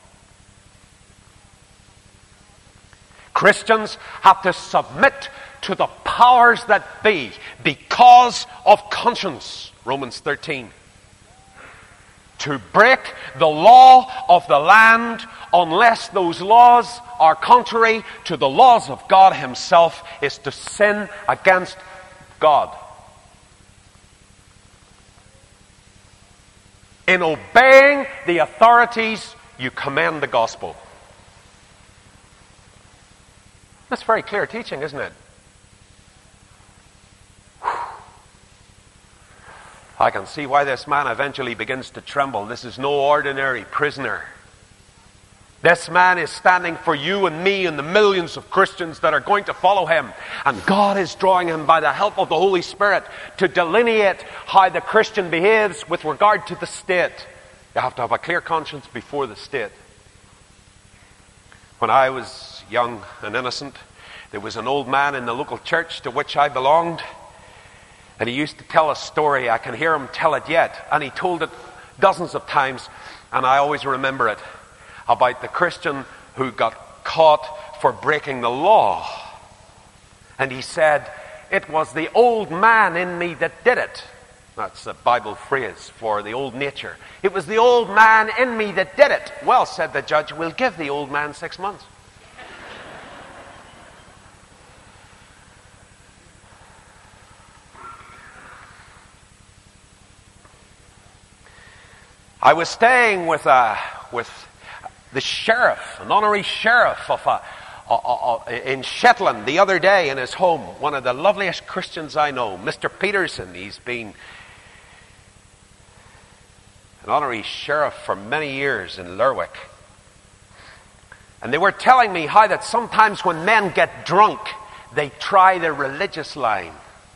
Christians have to submit to the powers that be because of conscience. Romans 13. To break the law of the land unless those laws are contrary to the laws of God himself is to sin against God. In obeying the authorities, you commend the gospel. That's very clear teaching, isn't it? I can see why this man eventually begins to tremble. This is no ordinary prisoner. This man is standing for you and me and the millions of Christians that are going to follow him. And God is drawing him by the help of the Holy Spirit to delineate how the Christian behaves with regard to the state. You have to have a clear conscience before the state. When I was young and innocent, there was an old man in the local church to which I belonged. And he used to tell a story. I can hear him tell it yet. And he told it dozens of times. And I always remember it. About the Christian who got caught for breaking the law. And he said, it was the old man in me that did it. That's a Bible phrase for the old nature. It was the old man in me that did it. Well, said the judge, we'll give the old man 6 months. I was staying with the sheriff, an honorary sheriff in Shetland the other day in his home. One of the loveliest Christians I know, Mr. Peterson. He's been an honorary sheriff for many years in Lerwick. And they were telling me how that sometimes when men get drunk, they try the religious line.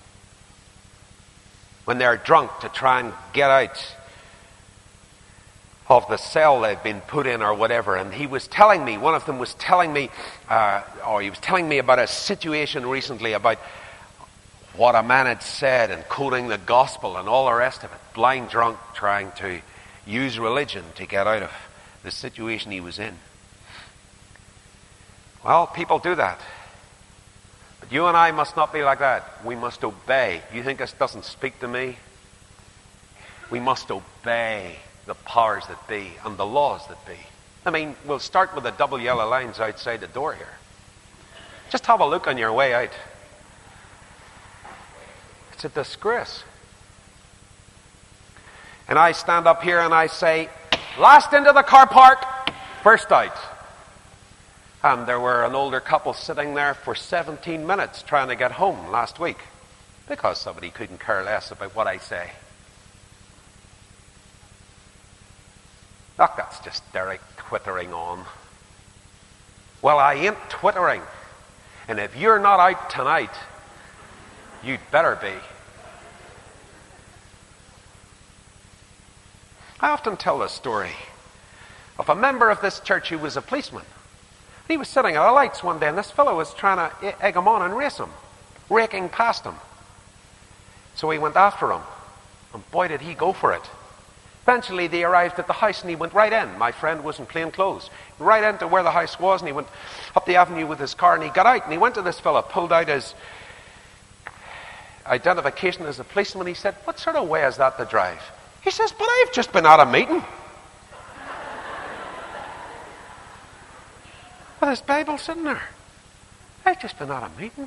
When they're drunk, to try and get out of the cell they've been put in or whatever. And he was telling me, one of them was telling me, he was telling me about a situation recently about what a man had said and quoting the gospel and all the rest of it. Blind drunk, trying to use religion to get out of the situation he was in. Well, people do that. But you and I must not be like that. We must obey. You think this doesn't speak to me? We must obey the powers that be and the laws that be. I mean, we'll start with the double yellow lines outside the door here. Just have a look on your way out. It's a disgrace. And I stand up here and I say, last into the car park, first out. And there were an older couple sitting there for 17 minutes trying to get home last week because somebody couldn't care less about what I say. Look, that's just Derek twittering on. Well, I ain't twittering. And if you're not out tonight, you'd better be. I often tell this story of a member of this church who was a policeman. He was sitting at the lights one day, and this fellow was trying to egg him on and race him, raking past him. So he went after him, and boy did he go for it. Eventually they arrived at the house and he went right in. My friend was in plain clothes. Right into where the house was, and he went up the avenue with his car and he got out and he went to this fella, pulled out his identification as a policeman. He said, what sort of way is that to drive? He says, but I've just been at a meeting. With his Bible sitting there. I've just been at a meeting.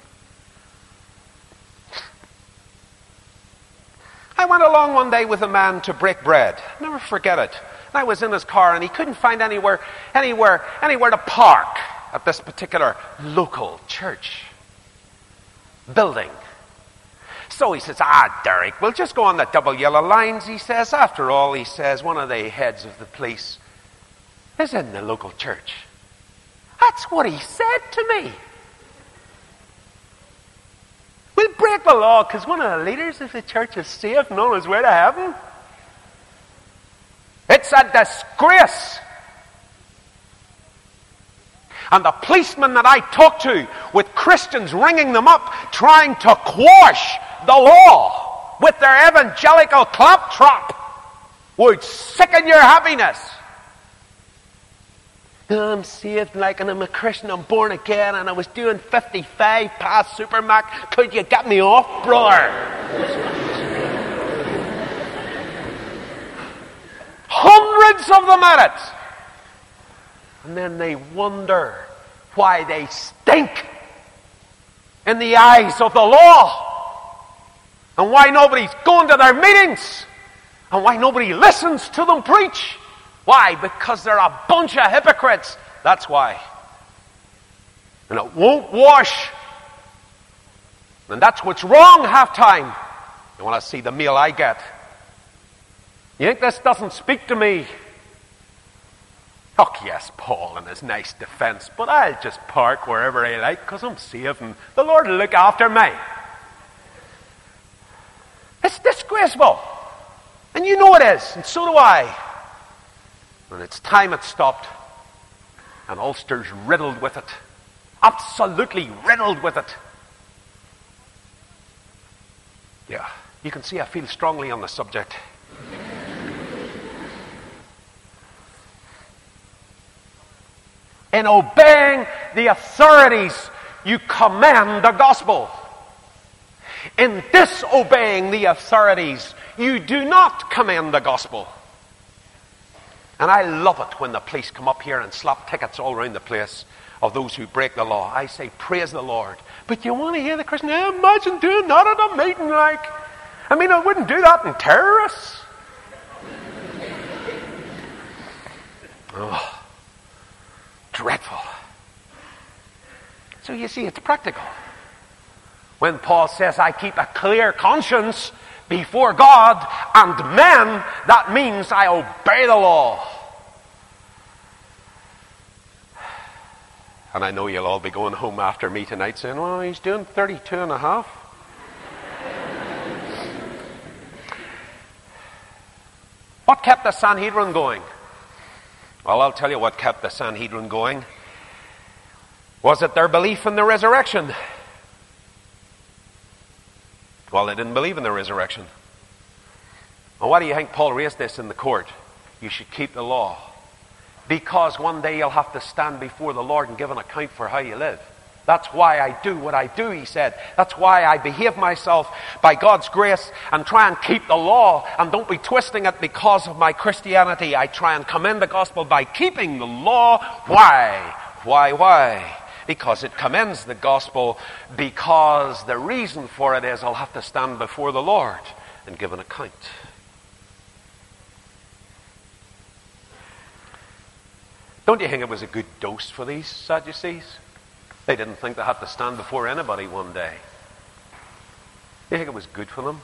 I went along one day with a man to break bread. I'll never forget it. I was in his car and he couldn't find anywhere to park at this particular local church building. So he says, Derek, we'll just go on the double yellow lines, he says. After all, he says, one of the heads of the police is in the local church. That's what he said to me. We'll break the law because one of the leaders of the church is saved and on his way to heaven. It's a disgrace. And the policemen that I talk to, with Christians ringing them up, trying to quash the law with their evangelical claptrap, would sicken your happiness. I'm saved like, and I'm a Christian, I'm born again, and I was doing 55 past Supermac. Could you get me off, brother? Hundreds of them at it. And then they wonder why they stink in the eyes of the law. And why nobody's going to their meetings. And why nobody listens to them preach. Why? Because they're a bunch of hypocrites. That's why. And it won't wash. And that's what's wrong half time. You want to see the meal I get? You think this doesn't speak to me? Oh, yes, Paul in his nice defense, but I'll just park wherever I like because I'm saved and the Lord will look after me. It's disgraceful. And you know it is, and so do I. And it's time it stopped. And Ulster's riddled with it. Absolutely riddled with it. Yeah, you can see I feel strongly on the subject. In obeying the authorities, you commend the gospel. In disobeying the authorities, You do not commend the gospel. And I love it when the police come up here and slap tickets all around the place of those who break the law. I say, praise the Lord. But you want to hear the Christian, imagine doing that at a meeting like. I mean, I wouldn't do that in terrorists. Oh, dreadful. So you see, it's practical. When Paul says, I keep a clear conscience before God and men, that means I obey the law. And I know you'll all be going home after me tonight saying, well, he's doing 32 and a half. What kept the Sanhedrin going? Well, I'll tell you what kept the Sanhedrin going. Was it their belief in the resurrection? Well, they didn't believe in the resurrection. Well, why do you think Paul raised this in the court? You should keep the law. Because one day you'll have to stand before the Lord and give an account for how you live. That's why I do what I do, he said. That's why I behave myself by God's grace and try and keep the law and don't be twisting it because of my Christianity. I try and commend the gospel by keeping the law. Why? Why? Because it commends the gospel, because the reason for it is I'll have to stand before the Lord and give an account. Don't you think it was a good dose for these Sadducees? They didn't think they had to stand before anybody one day. You think it was good for them?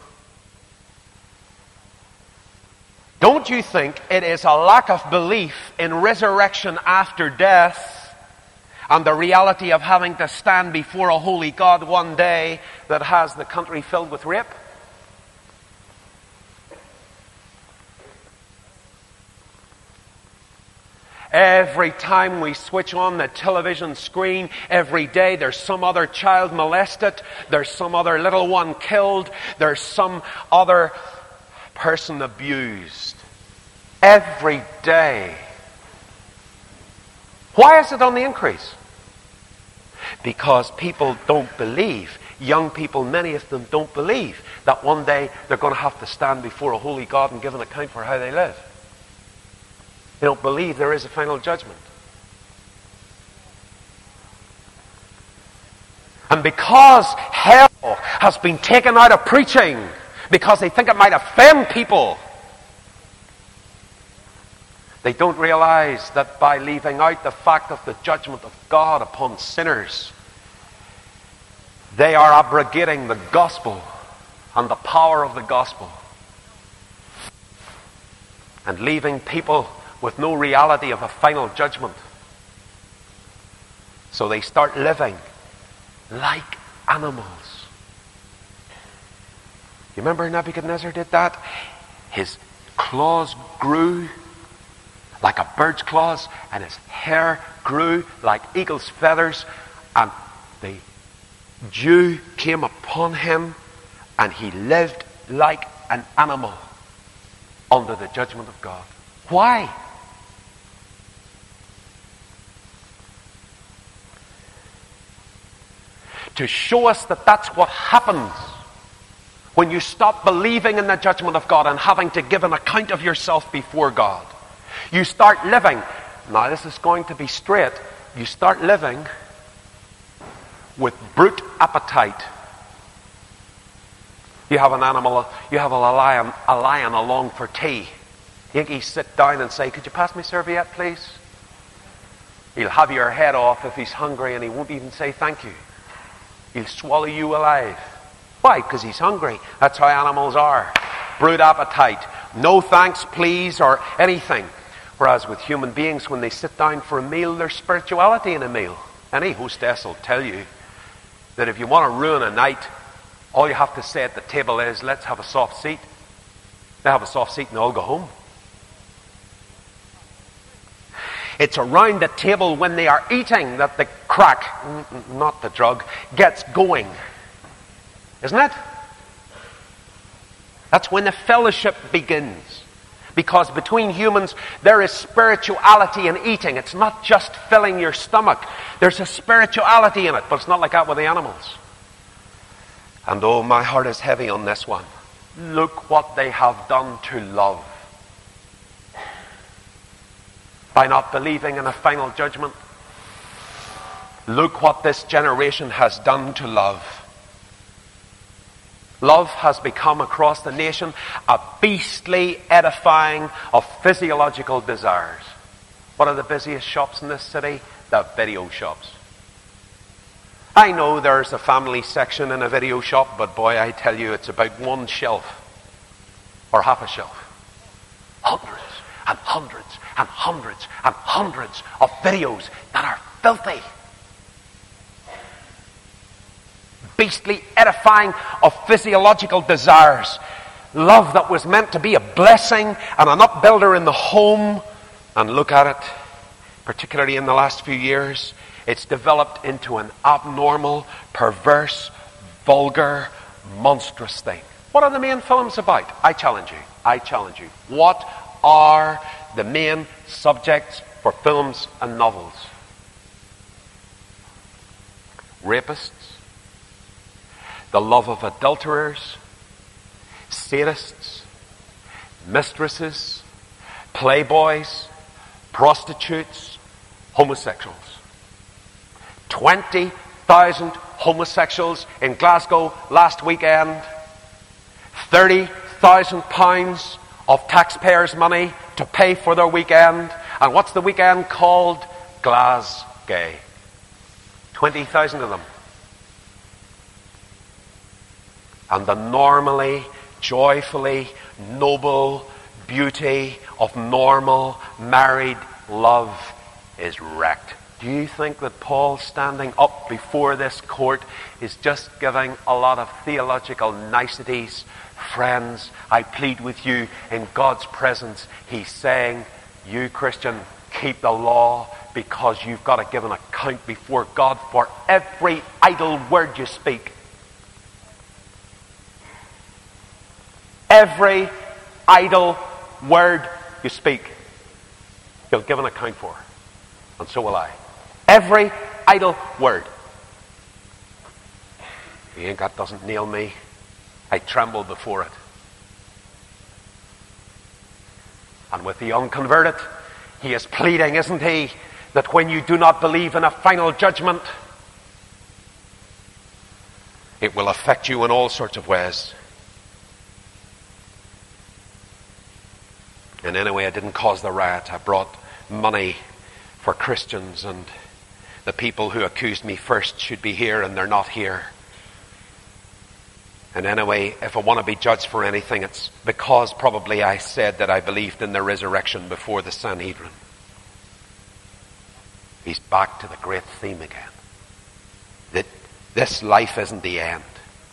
Don't you think it is a lack of belief in resurrection after death and the reality of having to stand before a holy God one day that has the country filled with rape? Every time we switch on the television screen, every day there's some other child molested, there's some other little one killed, there's some other person abused. Every day. Why is it on the increase? Because people don't believe. Young people, many of them don't believe that one day they're going to have to stand before a holy God and give an account for how they live. They don't believe there is a final judgment. And because hell has been taken out of preaching, because they think it might offend people, they don't realize that by leaving out the fact of the judgment of God upon sinners, they are abrogating the gospel and the power of the gospel, and leaving people with no reality of a final judgment. So they start living like animals. You remember Nebuchadnezzar did that? His claws grew like a bird's claws, and his hair grew like eagle's feathers, and the dew came upon him, and he lived like an animal under the judgment of God. Why? To show us that that's what happens when you stop believing in the judgment of God and having to give an account of yourself before God. You start living, now this is going to be straight, you start living with brute appetite. You have an animal, you have a lion along for tea. You think he'll sit down and say, could you pass me serviette, please? He'll have your head off if he's hungry, and he won't even say thank you. He'll swallow you alive. Why? Because he's hungry. That's how animals are. Brute appetite. No thanks, please, or anything. Whereas with human beings, when they sit down for a meal, there's spirituality in a meal. Any hostess will tell you that if you want to ruin a night, all you have to say at the table is, let's have a soft seat. They have a soft seat and they all go home. It's around the table when they are eating that the crack, not the drug, gets going. Isn't it? That's when the fellowship begins. Because between humans, there is spirituality in eating. It's not just filling your stomach. There's a spirituality in it, but it's not like that with the animals. And oh, my heart is heavy on this one. Look what they have done to love. By not believing in a final judgment. Look what this generation has done to love. Love has become across the nation a beastly edifying of physiological desires. What are the busiest shops in this city? The video shops. I know there's a family section in a video shop, but boy, I tell you, it's about one shelf or half a shelf. Hundreds and hundreds and hundreds and hundreds of videos that are filthy. Beastly edifying of physiological desires. Love that was meant to be a blessing and an upbuilder in the home. And look at it, particularly in the last few years, it's developed into an abnormal, perverse, vulgar, monstrous thing. What are the main films about? I challenge you. What are the main subjects for films and novels? Rapists, the love of adulterers, sadists, mistresses, playboys, prostitutes, homosexuals. 20,000 homosexuals in Glasgow last weekend. £30,000 of taxpayers' money to pay for their weekend. And what's the weekend called? Glasgay. 20,000 of them. And the normally, joyfully, noble beauty of normal married love is wrecked. Do you think that Paul standing up before this court is just giving a lot of theological niceties? Friends, I plead with you in God's presence. He's saying, you Christian, keep the law, because you've got to give an account before God for every idle word you speak. Every idle word you speak, you'll give an account for. And so will I. Every idle word. That doesn't nail me. I tremble before it. And with the unconverted, he is pleading, isn't he, that when you do not believe in a final judgment, it will affect you in all sorts of ways. And anyway, I didn't cause the riot. I brought money for Christians, and the people who accused me first should be here, and they're not here. And anyway, if I want to be judged for anything, it's because probably I said that I believed in the resurrection before the Sanhedrin. He's back to the great theme again. That this life isn't the end.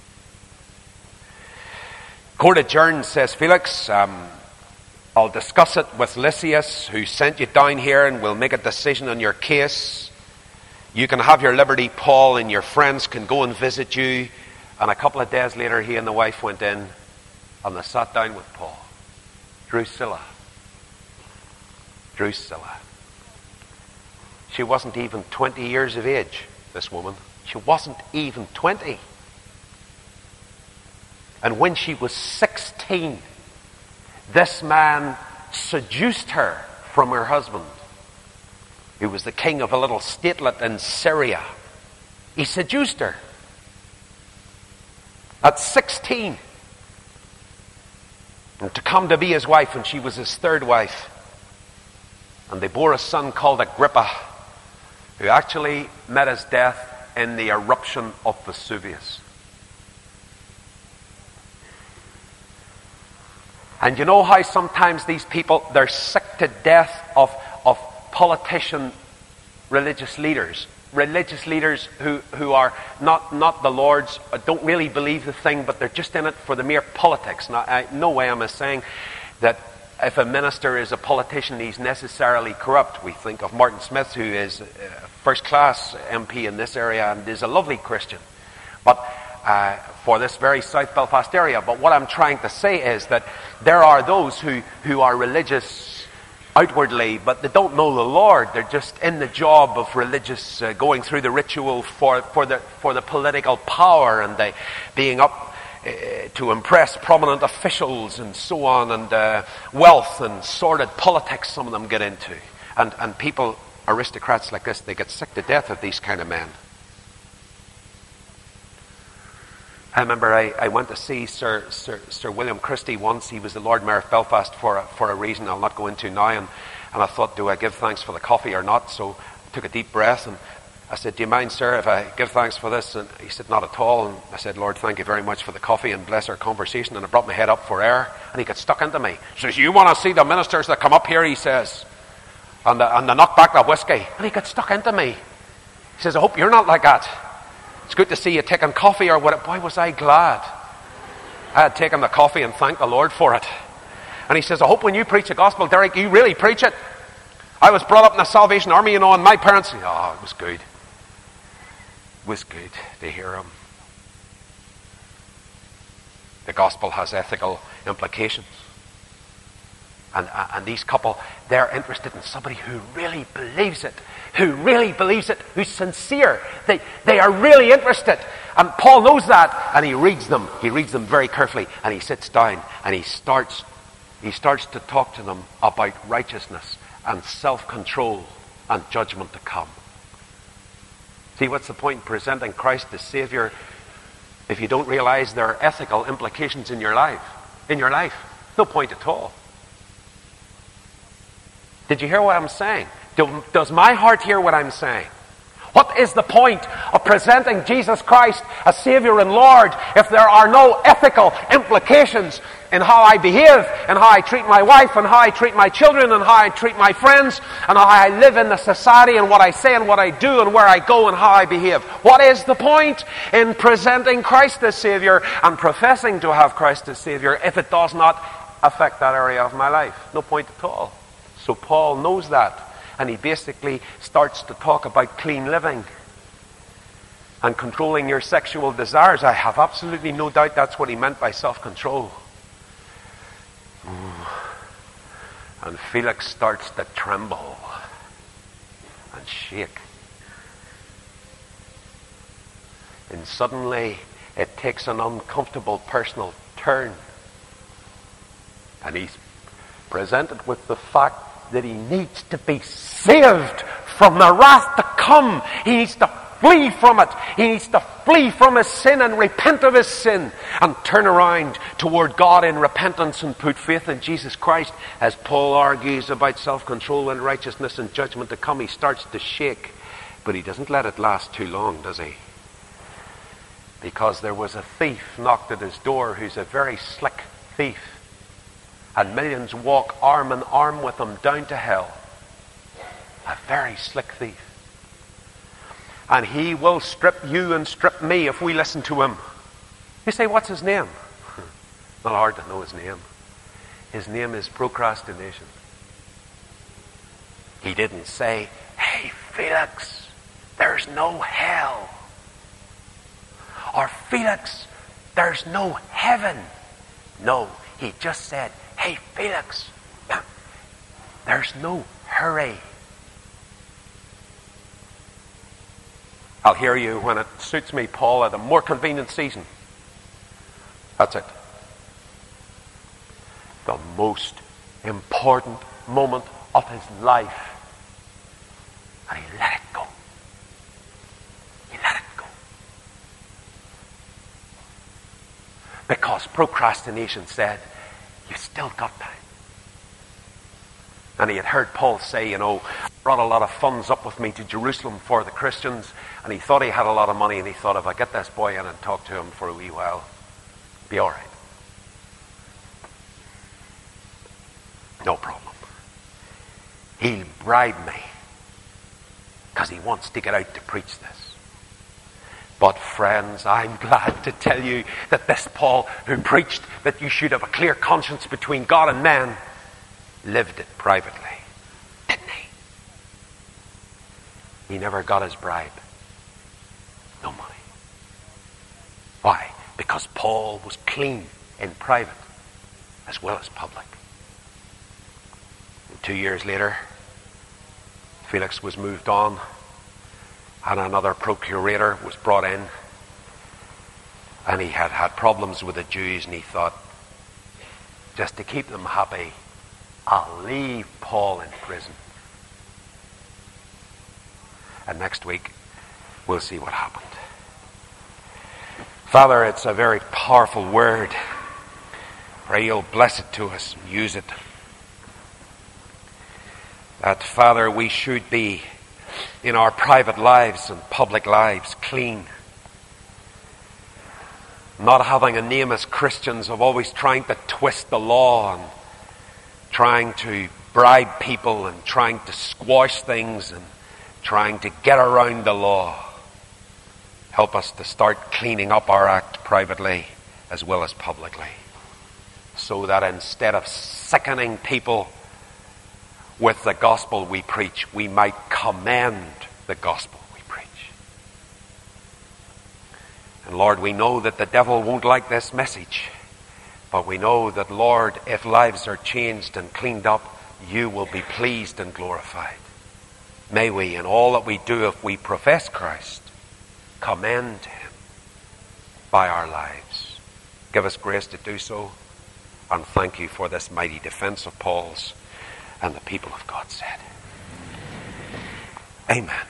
Court adjourned, says Felix. I'll discuss it with Lysias, who sent you down here, and we'll make a decision on your case. You can have your liberty, Paul, and your friends can go and visit you. And a couple of days later, he and the wife went in, and they sat down with Paul. Drusilla. She wasn't even 20 years of age, this woman. She wasn't even 20. And when she was 16, this man seduced her from her husband, who was the king of a little statelet in Syria. He seduced her at 16, and to come to be his wife, and she was his third wife. And they bore a son called Agrippa, who actually met his death in the eruption of Vesuvius. And you know how sometimes these people, they're sick to death of politician religious leaders. Religious leaders who are not the Lord's, don't really believe the thing, but they're just in it for the mere politics. Now, no way am I saying that if a minister is a politician, he's necessarily corrupt. We think of Martin Smith, who is a first-class MP in this area and is a lovely Christian. But for this very South Belfast area. But what I'm trying to say is that there are those who are religious outwardly, but they don't know the Lord. They're just in the job of religious, going through the ritual for the political power, and they being up to impress prominent officials and so on, and wealth and sordid politics some of them get into. And people, aristocrats like this, they get sick to death of these kind of men. I remember I went to see Sir William Christie once. He was the Lord Mayor of Belfast for a reason I'll not go into now. And I thought, do I give thanks for the coffee or not? So I took a deep breath and I said, do you mind, sir, if I give thanks for this? And he said, not at all. And I said, Lord, thank you very much for the coffee and bless our conversation. And I brought my head up for air. And he got stuck into me. He says, you want to see the ministers that come up here, he says, and they knock back the whiskey. And he got stuck into me. He says, I hope you're not like that. It's good to see you taking coffee or what. Boy, was I glad. I had taken the coffee and thanked the Lord for it. And he says, I hope when you preach the gospel, Derek, you really preach it. I was brought up in the Salvation Army, and my parents... Oh, it was good. It was good to hear him. The gospel has ethical implications. And these couple, they're interested in somebody who really believes it. Who's sincere. They are really interested. And Paul knows that, and he reads them. He reads them very carefully, and he sits down, and he starts to talk to them about righteousness and self-control and judgment to come. See, what's the point in presenting Christ as Savior if you don't realize there are ethical implications in your life? No point at all. Did you hear what I'm saying? Does my heart hear what I'm saying? What is the point of presenting Jesus Christ as Savior and Lord if there are no ethical implications in how I behave, and how I treat my wife, and how I treat my children, and how I treat my friends, and how I live in the society, and what I say and what I do, and where I go and how I behave? What is the point in presenting Christ as Savior and professing to have Christ as Savior if it does not affect that area of my life? No point at all. So Paul knows that. And he basically starts to talk about clean living and controlling your sexual desires. I have absolutely no doubt that's what he meant by self-control. And Felix starts to tremble and shake. And suddenly it takes an uncomfortable personal turn. And he's presented with the fact that he needs to be saved from the wrath to come. He needs to flee from it. He needs to flee from his sin and repent of his sin and turn around toward God in repentance and put faith in Jesus Christ. As Paul argues about self-control and righteousness and judgment to come, he starts to shake. But he doesn't let it last too long, does he? Because there was a thief knocked at his door who's a very slick thief. And millions walk arm in arm with him down to hell. A very slick thief. And he will strip you and strip me if we listen to him. You say, what's his name? Not hard to know his name. His name is procrastination. He didn't say, hey, Felix, there's no hell. Or, Felix, there's no heaven. No, he just said, hey, Felix, there's no hurry. I'll hear you when it suits me, Paul, at a more convenient season. That's it. The most important moment of his life. And he let it go. He let it go. Because procrastination said, you've still got time. And he had heard Paul say, brought a lot of funds up with me to Jerusalem for the Christians. And he thought he had a lot of money, and he thought, if I get this boy in and talk to him for a wee while, be all right. No problem. He'll bribe me because he wants to get out to preach this. But friends, I'm glad to tell you that this Paul, who preached that you should have a clear conscience between God and man, lived it privately. Didn't he? He never got his bribe. No money. Why? Because Paul was clean in private as well as public. And 2 years later, Felix was moved on, and another procurator was brought in. And he had had problems with the Jews, and he thought, just to keep them happy, I'll leave Paul in prison. And next week, we'll see what happened. Father, it's a very powerful word. Pray you'll bless it to us and use it. That, Father, we should be in our private lives and public lives clean. Not having a name as Christians of always trying to twist the law and trying to bribe people and trying to squash things and trying to get around the law. Help us to start cleaning up our act privately as well as publicly, so that instead of sickening people with the gospel we preach, we might commend the gospel we preach. And Lord, we know that the devil won't like this message, but we know that, Lord, if lives are changed and cleaned up, you will be pleased and glorified. May we, in all that we do, if we profess Christ, commend him by our lives. Give us grace to do so, and thank you for this mighty defense of Paul's. And the people of God said, Amen.